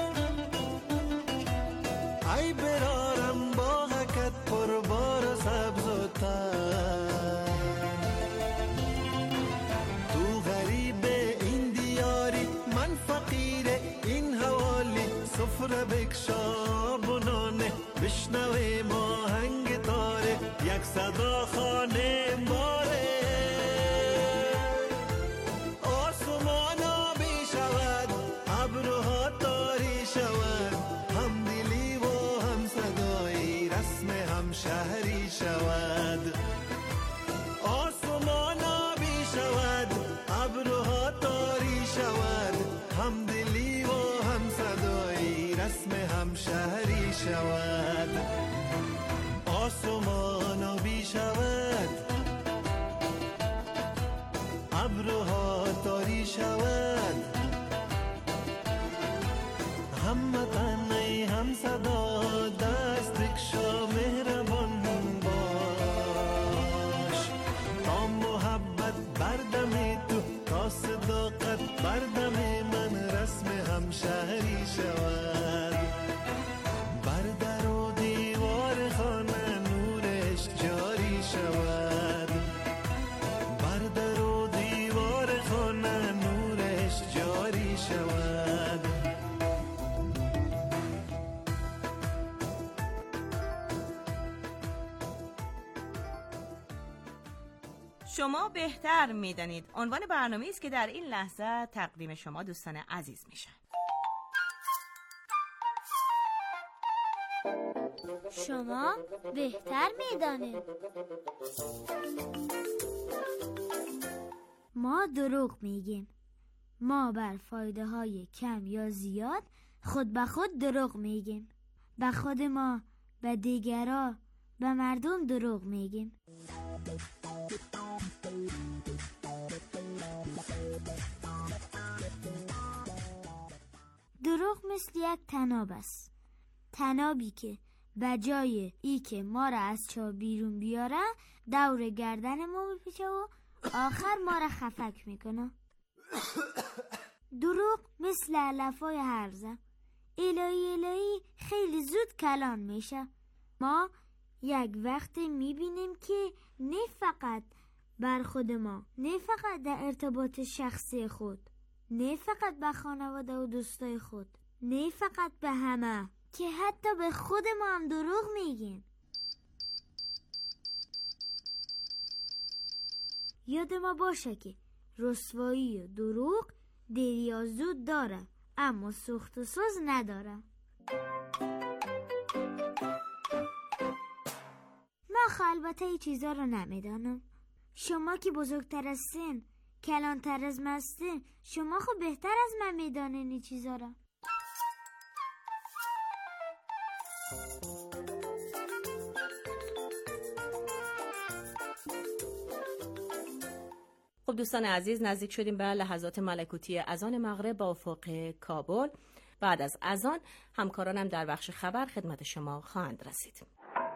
ای برارم باغکت پربار و سبز و تر، تو غریب این دیاری من فقیر این حوالی، سفره بکشا بنانه بشنوه ماهنگ تاره، یک صدا خانه باره، آسمان آبی شود، ابرها تاری شود، هم دلی و هم صدایی رسم هم شهری شود، آسمان آبی شود، ابرها تاری شود، هم دلی و هم صدایی رسم هم شهری شود، آسمان آبی شود، ابرها تاری شود، هم تنی هم صدا دست بکشا مهربان باش، تا محبت بردم تو، تا صداقت بردم من، رسم هم شهری شود، بر در و دیوار خانه نورش جاری شود، بر در و دیوار خانه نورش جاری شود. شما بهتر میدانید عنوان برنامه است که در این لحظه تقدیم شما دوستان عزیز میشه. شما بهتر میدانید. ما دروغ میگیم. ما بر فایده های کم یا زیاد خود به خود دروغ میگیم. به خود ما، به دیگران، به مردم دروغ میگیم. دروغ مثل یک طناب است. طنابی که به جای ای که ما را از چاه بیرون بیاره دور گردن ما میپیچه و آخر ما را خفک میکنه. دروغ مثل علفای هرزه. الهی خیلی زود کلان میشه. ما یک وقت میبینیم که نه فقط بر خود ما، نه فقط در ارتباط شخصی خود، نه فقط به خانواده و دوستای خود، نه فقط به همه، که حتی به خود ما هم دروغ میگیم. یاد ما باشه که رسوایی و دروغ دیر یا زود داره، اما سوخت و ساز نداره. من البته ای چیزا رو نمیدانم. شما که بزرگتر از سن، کلانتر از مستن، شما خب بهتر از من میدانین این چیزا رو. خب خب دوستان عزیز، نزدیک شدیم به لحظات ملکوتی اذان مغرب با افق کابل. بعد از اذان همکارانم در بخش خبر خدمت شما خواهند رسید.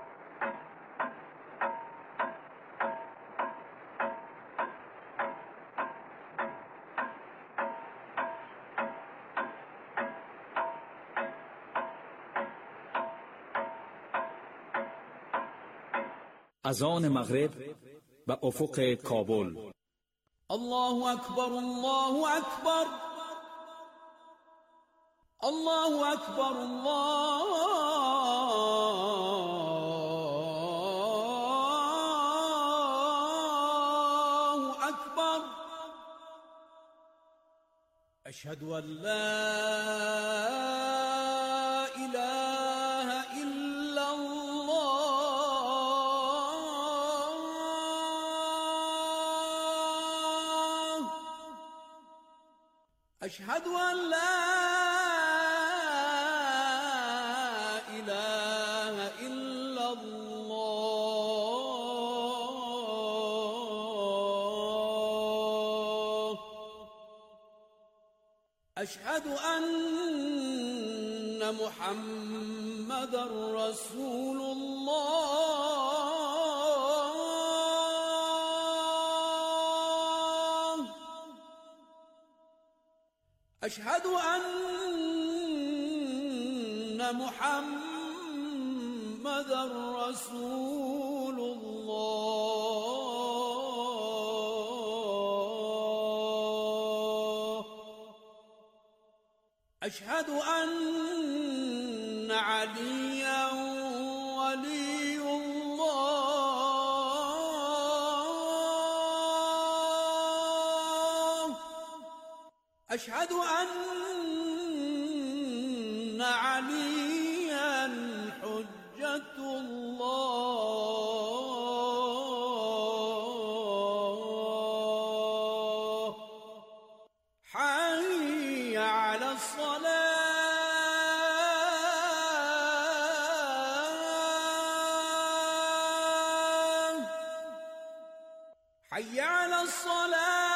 اذان مغرب به افق کابل. الله اکبر، الله اکبر، الله اکبر، الله اکبر. اشهد ان لا أشهد أن لا إله إلا الله. أشهد أن محمد رسول الله. أشهد أن محمد رسول الله. أشهد أن عليا ولي الله. أشهد أن عليا حجة الله. حي على الصلاة، حي على الصلاة.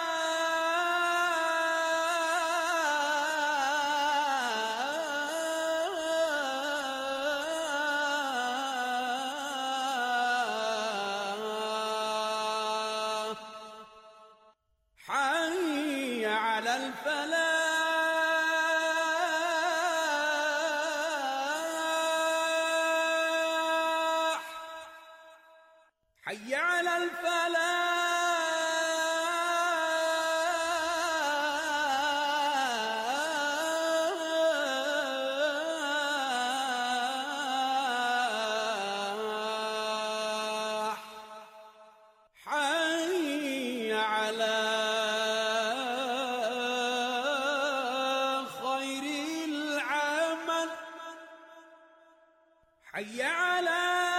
حي على الفلاح، حي على الفلاح. حي على خير العمل، حي على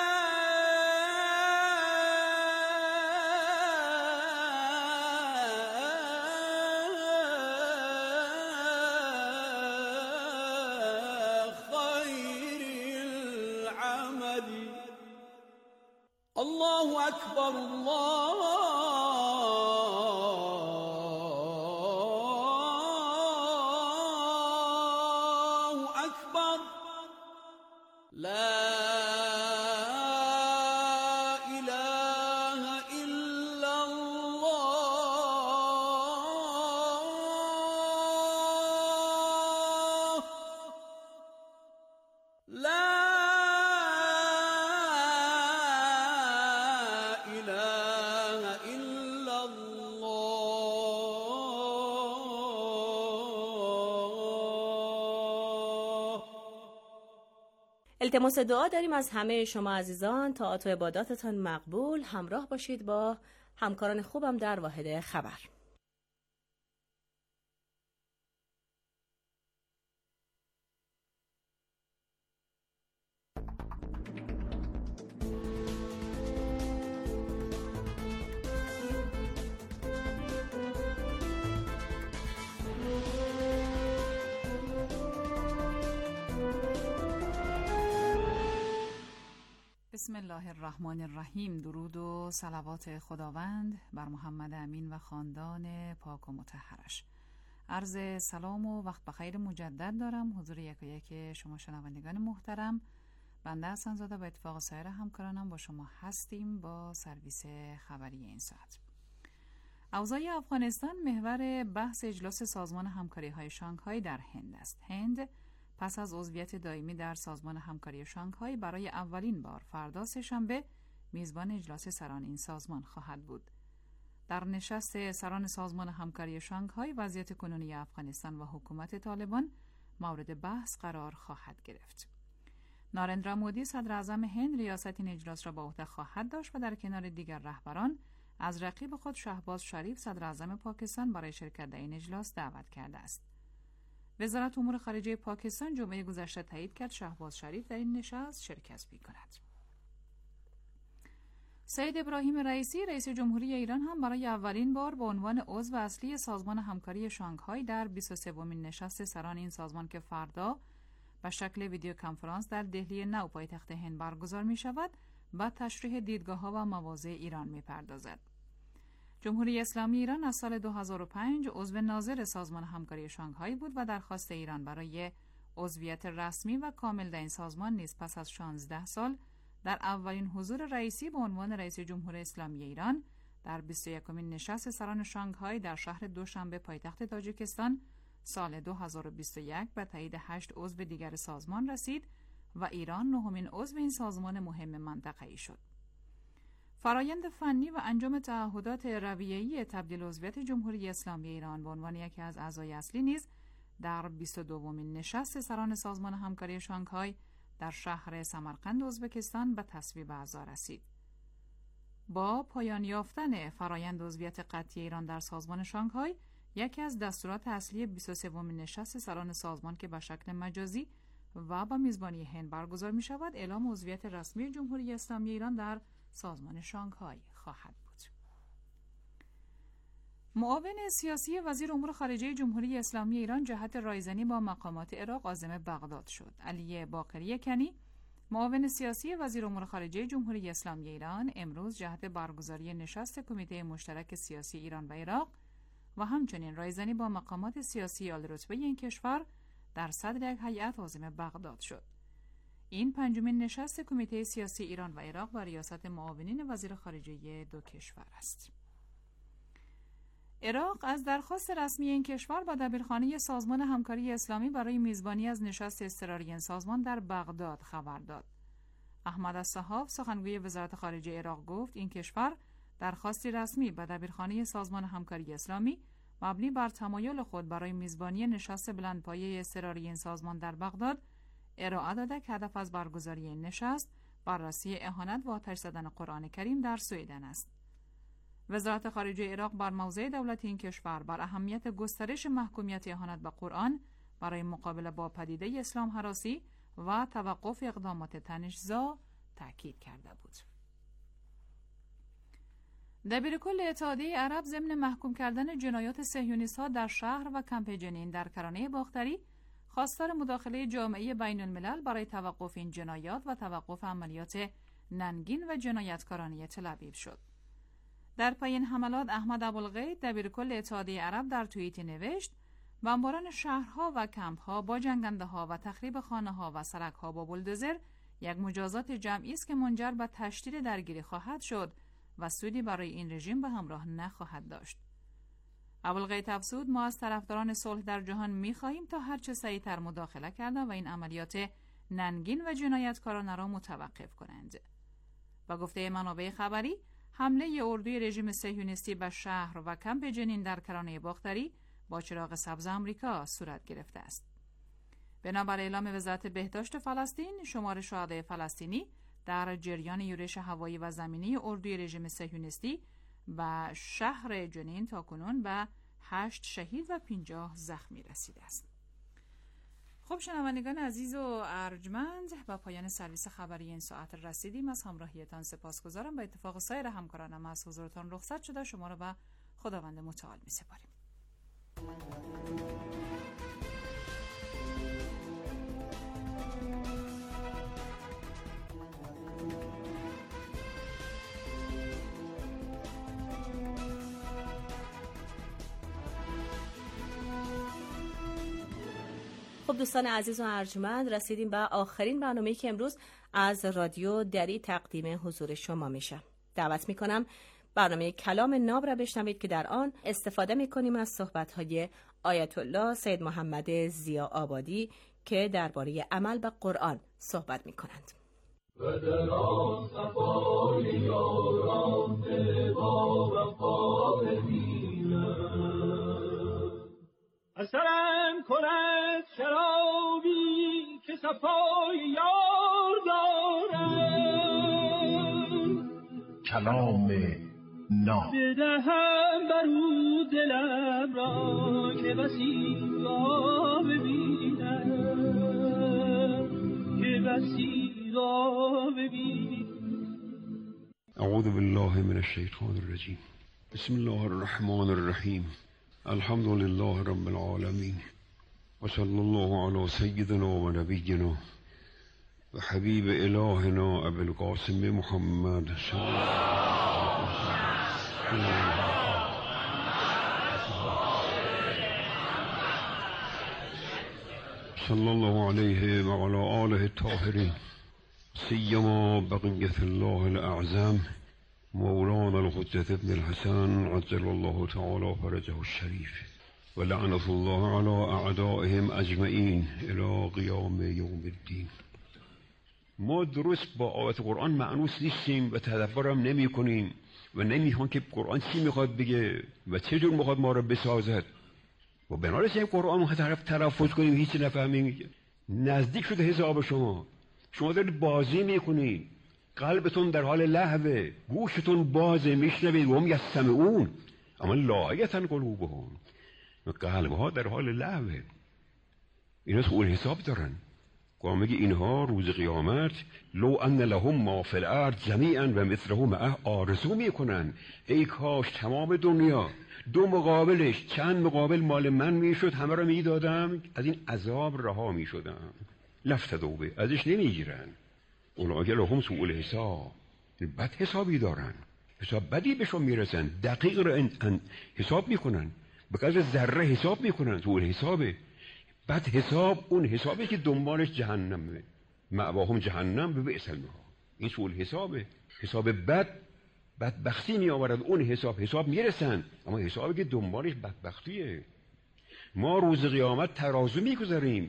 خير العمل. الله أكبر، الله أكبر. لا إله إلا الله. لا إله إلا الله. التماس دعا داریم از همه شما عزیزان. طاعات و عباداتتان مقبول. همراه باشید با همکاران خوبم در واحد خبر. بسم الله الله الرحمن الرحیم. درود و صلوات خداوند بر محمد امین و خاندان پاک و مطهرش. عرض سلام و وقت بخیر مجدد دارم حضور یکایک شما شنوندگان محترم. بنده حسن زاده با اتفاق سایر همکارانم با شما هستیم با سرویس خبری این ساعت. اوضاع افغانستان محور بحث اجلاس سازمان همکاری های شانگهای در هند است. هند پس از عضویت دائمی در سازمان همکاری شانگهای برای اولین بار فردا سه‌شنبه میزبان اجلاس سران این سازمان خواهد بود. در نشست سران سازمان همکاری شانگهای وضعیت کنونی افغانستان و حکومت طالبان مورد بحث قرار خواهد گرفت. نارندرا مودی صدر اعظم هند ریاست این اجلاس را به عهده خواهد داشت و در کنار دیگر رهبران از رقیب خود شهباز شریف صدر اعظم پاکستان برای شرکت در این اجلاس دعوت کرده است. وزارت امور خارجه پاکستان جمعه گذشته تایید کرد شهباز شریف در این نشست شرکت می‌کند. سید ابراهیم رئیسی رئیس جمهوری ایران هم برای اولین بار به عنوان عضو اصلی سازمان همکاری شانگهای در 23مین نشست سران این سازمان که فردا به شکل ویدیو کنفرانس در دهلی نو پایتخت هند برگزار می شود با تشریح دیدگاه‌ها و مواضع ایران می پردازد. جمهوری اسلامی ایران از سال 2005 عضو ناظر سازمان همکاری شانگهای بود و درخواست ایران برای عضویت رسمی و کامل در این سازمان نیز پس از 16 سال در اولین حضور رئیسی به عنوان رئیس جمهور اسلامی ایران در 21مین نشست سران شانگهای در شهر دوشنبه پایتخت تاجیکستان سال 2021 به تایید 8 عضو دیگر سازمان رسید و ایران نهمین عضو این سازمان مهم منطقه‌ای شد. فرایند فنی و انجام تعهدات رویه‌ای تبدیل عضویت جمهوری اسلامی ایران به عنوان یکی از اعضای اصلی نیز در 22مین نشست سران سازمان همکاری شانگهای در شهر سمرقند ازبکستان به تصویب اعضا رسید. با پایان یافتن فرایند عضویت قطعی ایران در سازمان شانگهای، یکی از دستورات اصلی 23مین نشست سران سازمان که به شکل مجازی و با میزبانی هند برگزار می شود، اعلام عضویت رسمی جمهوری اسلامی ایران در سازمان شانگهای خواهد بود. معاون سیاسی وزیر امور خارجه جمهوری اسلامی ایران جهت رایزنی با مقامات عراق عازم بغداد شد. علی باقری کنی، معاون سیاسی وزیر امور خارجه جمهوری اسلامی ایران، امروز جهت برگزاری نشست کمیته مشترک سیاسی ایران و عراق و همچنین رایزنی با مقامات سیاسی عالی‌رتبه این کشور در صدر یک هیئت عازم بغداد شد. این پنجمین نشست کمیته سیاسی ایران و عراق با ریاست معاونین وزیر خارجه دو کشور است. عراق از درخواست رسمی این کشور با دبیرخانه سازمان همکاری اسلامی برای میزبانی از نشست اضطراری این سازمان در بغداد خبر داد. احمد الصحاف سخنگوی وزارت خارجه عراق گفت این کشور درخواستی رسمی به دبیرخانه سازمان همکاری اسلامی مبنی بر تمایل خود برای میزبانی نشست بلندپایه اضطراری این سازمان در بغداد ارائه داده که هدف از برگزاری این نشست بررسی اهانت و آتش زدن قرآن کریم در سویدن است. وزارت خارجه عراق بر موضع دولت این کشور بر اهمیت گسترش محکومیت اهانت به قرآن برای مقابله با پدیده اسلام هراسی و توقف اقدامات تنش‌زا تاکید کرده بود. دبیرکل اتحادیه عرب ضمن محکوم کردن جنایات صهیونیست‌ها در شهر و کمپ جنین در کرانه باختری خواستار مداخله جامعه بین الملل برای توقف این جنایات و توقف عملیات ننگین و جنایتکارانه تل‌آویو شد. در پی این حملات احمد ابوالغیث دبیرکل اتحادیه عرب در توییتی نوشت: بمباران شهرها و کمپ‌ها با جنگنده‌ها و تخریب خانه‌ها و سرک‌ها با بولدوزر یک مجازات جمعی است که منجر به تشدید درگیری خواهد شد و سودی برای این رژیم به همراه نخواهد داشت. ابوالغیث افزود: ما از طرفداران صلح در جهان می‌خواهیم تا هرچه سریعتر مداخله کردند و این عملیات ننگین و جنایتکارانه را متوقف کنند. با گفته منابع خبری، حمله اردوی رژیم صهیونیستی به شهر و کمپ جنین در کرانه باختری با چراغ سبز آمریکا صورت گرفته است. بنابر اعلام وزارت بهداشت فلسطین، شمار شهدای فلسطینی در جریان یورش هوایی و زمینی اردوی رژیم صهیونیستی به شهر جنین تاکنون به 8 شهید و 50 زخمی رسیده است. خب شنوندگان عزیز و ارجمند، با پایان سرویس خبری این ساعت رسیدیم. از همراهیتان سپاسگزارم. با اتفاق سایر همکارانم از حضورتان رخصت شده شما را به خداوند متعال می سپاریم. خب دوستان عزیز و ارجمند، رسیدیم به آخرین برنامه‌ای که امروز از رادیو دری تقدیم حضور شما میشه. دعوت میکنم برنامه کلام ناب را بشنوید که در آن استفاده میکنیم از صحبت‌های آیت الله سید محمد ضیا آبادی که درباره عمل به قرآن صحبت میکنند. و در آن صفای یاران با وفا اثرم کند شرابی که صفای یار دارم، کلام ناب بدهم برو دلم را که بسی را ببینم، که بسی را ببینم. اعوذ بالله من الشیطان الرجیم. بسم الله الرحمن الرحیم. الحمد لله رب العالمين وصلى الله على سيدنا ونبينا وحبيب إلهنا أبي القاسم محمد صلى الله عليه وعلى آله الطاهرين سيما بقية الله الأعظم مولانا الحجة ابن الحسن عجل الله تعالى فرجه الشريف ولعنة الله على أعدائهم أجمعين إلى قيام يوم الدين. ما درست با آیات قرآن معنوس نیستیم و تدبرم نمی کنیم و نمیخوان که قرآن چی میخواد بگه و چه جور میخواد ما رو بسازد و بنابراین این قرآن تلفظ کنیم هیچ نفهمیم. نزدیک شده حساب شما دارید بازی میکنید، قلبتون در حال لهوه، گوشتون بازه میشنوید و هم یستمعون اما لایتا قلوبهم، قلبها در حال لهوه. اینا سئول حساب دارن. قرآن میگه اینها روز قیامت لو ان لهم ما فی الارض جمیعا و مثله معه آرزو میکنن ای کاش تمام دنیا دو مقابلش چند مقابل مال من میشد، همه رو میدادم، از این عذاب رها میشدم. لفتدوبه ازش نمیگیرن. اولئک لهم سوء الحساب، بد حسابی دارن، حساب بدی بهشون میرسن، دقیق رو حساب میکنن، به قدر ذره حساب میکنن. سوء الحسابه، بد حساب اون حسابی که دنبالش جهنمه، مأواهم جهنم به بئس المهاد. این سوء الحسابه، حساب بد بدبختی می آورد. اون حساب میرسن اما حسابی که دنبالش بدبختیه. ما روز قیامت ترازو میگذاریم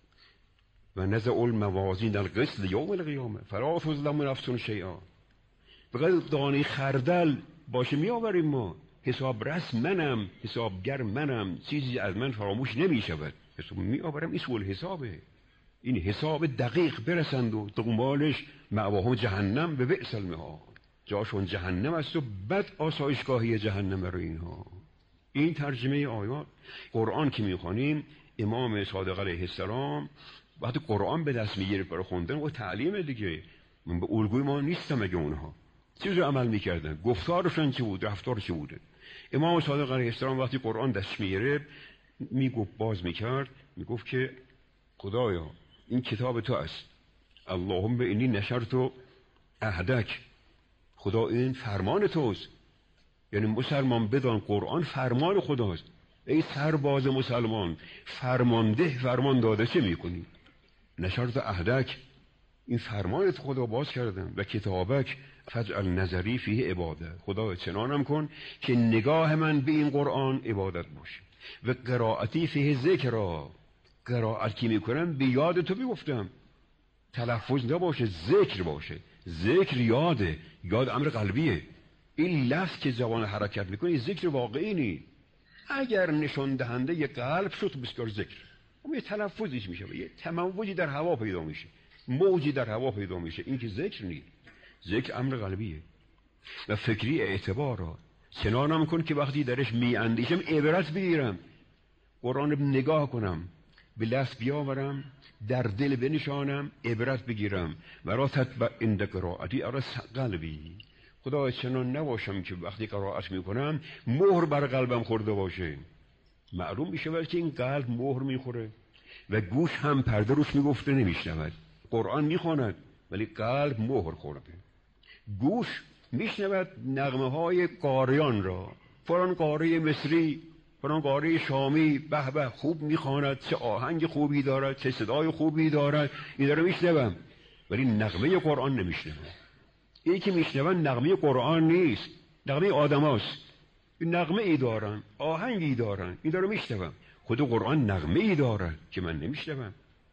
و نزع الموازین القسط لیوم القیامه فلا تظلم نفس شیئا. بقدر دانه خردل باشه میآوریم ما. حساب رس منم، حسابگر منم، چیزی از من فراموش نمیشود. حساب میآورم. این سوء حسابه. این حساب دقیق برسند و دنبالش مأواهم جهنم به بئس المهاد، جاشون جهنم است و بد آسایشگاهی جهنم رو اینها. این ترجمه آیات. قرآن که میخوانیم امام صادق علیه السلام وقتی قرآن به دست میگیره برای خوندن و تعلیم دیگه، من به الگوی ما نیستم. اگه اونها چیزی عمل میکردن، گفتارشون چی بود، رفتار چی بوده. امام صادق علیه السلام وقتی قرآن دست میگیره میگفت، باز میکرد، میگفت که خدایا این کتاب تو است، اللهم انی نشرت عهدک، خدا این فرمان توست. یعنی مسلمان بدان قرآن فرمان خداست. ای سرباز مسلمان، فرمانده فرمان داده چه میکنی؟ نشرت عهدک، این فرمانت خدا باز کردم. و کتابک فجعل نظری فیه عباده، خدا چنانم کن که نگاه من به این قرآن عبادت باشه. و قرائتی فیه ذکر، قرائت که میکنم به یاد تو میگفتم، تلفظ نباشه، ذکر باشه. ذکر یاده، یاد امر قلبیه. این لفظ که زبان حرکت میکنه ذکر واقعی نیست. اگر نشان دهنده یه قلب شد بسیار ذکر، اما یه تلفظیش میشه، یه تموجی در هوا پیدا میشه، موجی در هوا پیدا میشه. این که ذکر نیست. ذکر امر قلبیه و فکری اعتبار. چنانم کن که وقتی درش میاندیشم عبرت بگیرم، قرآن نگاه کنم، به لفظ بیاورم، در دل بنشانم، عبرت بگیرم. و را تتبع عند قرائتی ارس قلبی، خدا چنان نباشم که وقتی قرائت میکنم مهر بر قلبم خورده باشه. معلوم میشه بلکه این قلب مهر میخوره و گوش هم پرده روش میگفته نمیشنود. قرآن میخواند ولی قلب مهر خورده. گوش میشنود نغمه های قاریان را، فلان قاری مصری فلان قاری شامی به به خوب میخواند، چه آهنگ خوبی دارد، چه صدای خوبی دارد، این رو میشنوم، ولی نغمه قرآن نمیشنوم. این که میشنوم نغمه قرآن نیست، نغمه آدماست. این نغمه ای دارن، آهنگی دارن، این رو میشنوم. خود قرآن نغمه ای دارد که من نمیشنوم،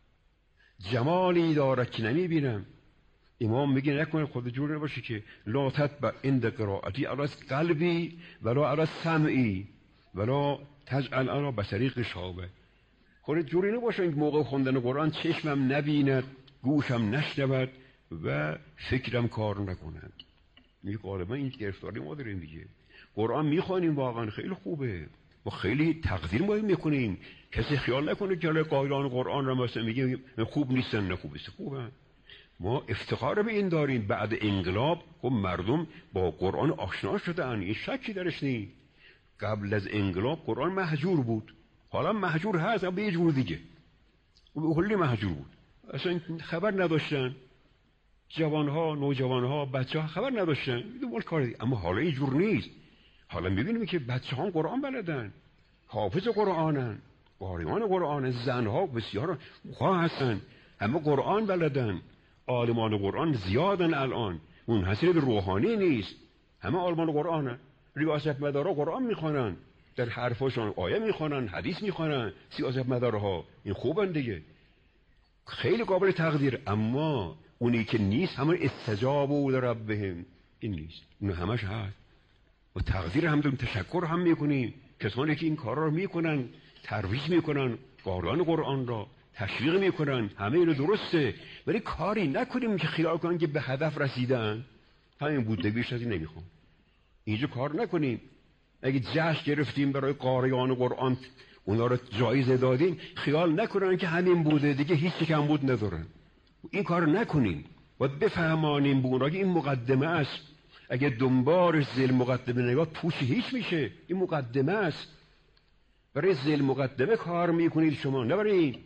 جمالی دارد که نمیبینم. امام میگه نکنه خود جور نباشه که لا تتبع عند قرائتی علی قلبی ولا علی سمعی ولا تجعل علی بصری غشاوه. خود جوری نباشه این موقع خوندن قرآن چشمم نبیند، گوشم نشنود و فکرم کار نکند. میگه غالبا این گرفتاری ما داریم دیگه. قرآن میخوانیم واقعا خیلی خوبه، ما خیلی تقدیر میکنیم. کسی خیال نکنه که قائلان قرآن را مثلا میگه خوب نیستن، نه خوبه، خوبه. ما افتخار به این داریم. بعد انقلاب خب مردم با قرآن آشنا شدن، این شکی درش نیست. قبل از انقلاب قرآن مهجور بود، حالا مهجور هست اما به یه جور دیگه، کلی مهجور بود. اصلا خبر نداشتن جوانها، نوجوانها، بچه‌ها خبر نداشتن، این کار دیگه. اما حالا اینجور نیست. حالا میبینیم که بچه‌ها قرآن بلدن، حافظ قرآنن، قاریان قرآن، زنها بسیار خواه هستن، همه قرآن بلدن. عالمان قرآن زیادن الان، منحصر به روحانی نیست، همه عالمان قرآنن. ریاستمدارا قرآن میخوانن، در حرفاشون آیه میخوانن، حدیث میخوانن. سیاستمدارها این خوبن دیگه، خیلی قابل تقدیر. اما اونی که نیست همه استجابوا لربهم، این نیست. اون همش هست و تقدیر هم داریم، تشکر هم میکنیم. کسانی که این کارا رو میکنن، ترویج میکنن قاریان قرآن را، تشویق میکنن، همه اینو درسته. ولی کاری نکنیم که خیال کنن که به هدف رسیدن، همین بوده، بیشتر از این نمیخوام. اینجا کار نکنیم. اگه جشن گرفتیم برای قاریان قرآن، اونا رو جایزه دادیم، خیال نکنن که همین بوده دیگه، هیچ کم بود ندارن. این کار نکنیم. باید بفهمانیم به اونا که این مقدمه است. اگه دنبالش ذیل مقدمه نگاه پوچ هیچ میشه. این مقدمه است. برای ذیل مقدمه کار میکنید شما، نه برای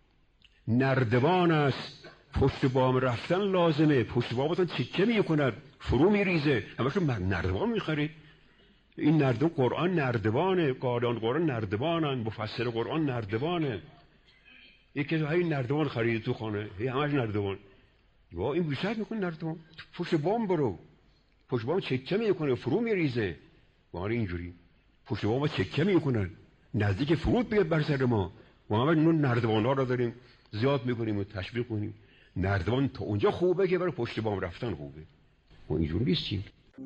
نردبان است. پشت بام رفتن لازمه، پشت بامتون چکه میکند، فرو میریزه، همشون نردبان میخرید. این نردبان قرآن نردبانه، قاریان قرآن نردبانن، مفسر قرآن نردبانه. یکی از این نردبان خرید تو خانه، همش نردبان. وا این بیشتر میکنه نردبان، پشت بام برو، پشت بام چکه میکنه، فرو میریزه. ما اینجوری پشت بام چکه میکنن، نزدیک فرود بیاد بر سر ما. ما هم اون نردبان ها رو داریم زیاد میکنیم و تشویق کنیم. نردبان تا اونجا خوبه که برای پشت بام رفتن خوبه. ما اینجوری نیستیم.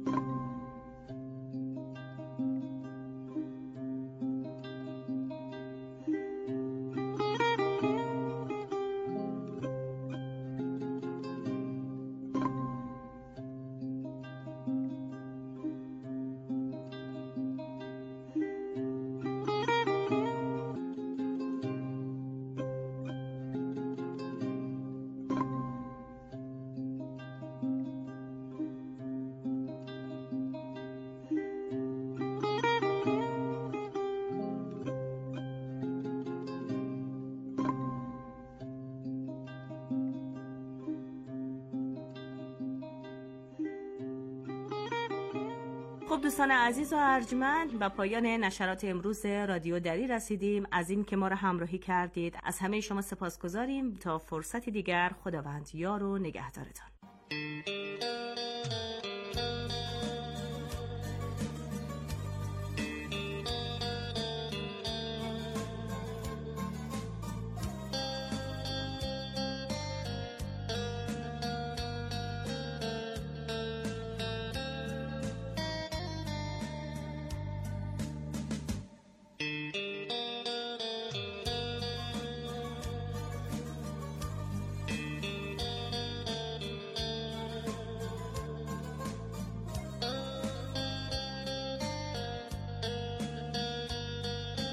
خب دوستان عزیز و ارجمند، به پایان نشرات امروز رادیو دری رسیدیم. از این که ما را همراهی کردید از همه شما سپاسگزاریم. تا فرصتی دیگر، خداوند یار و نگهدارتان.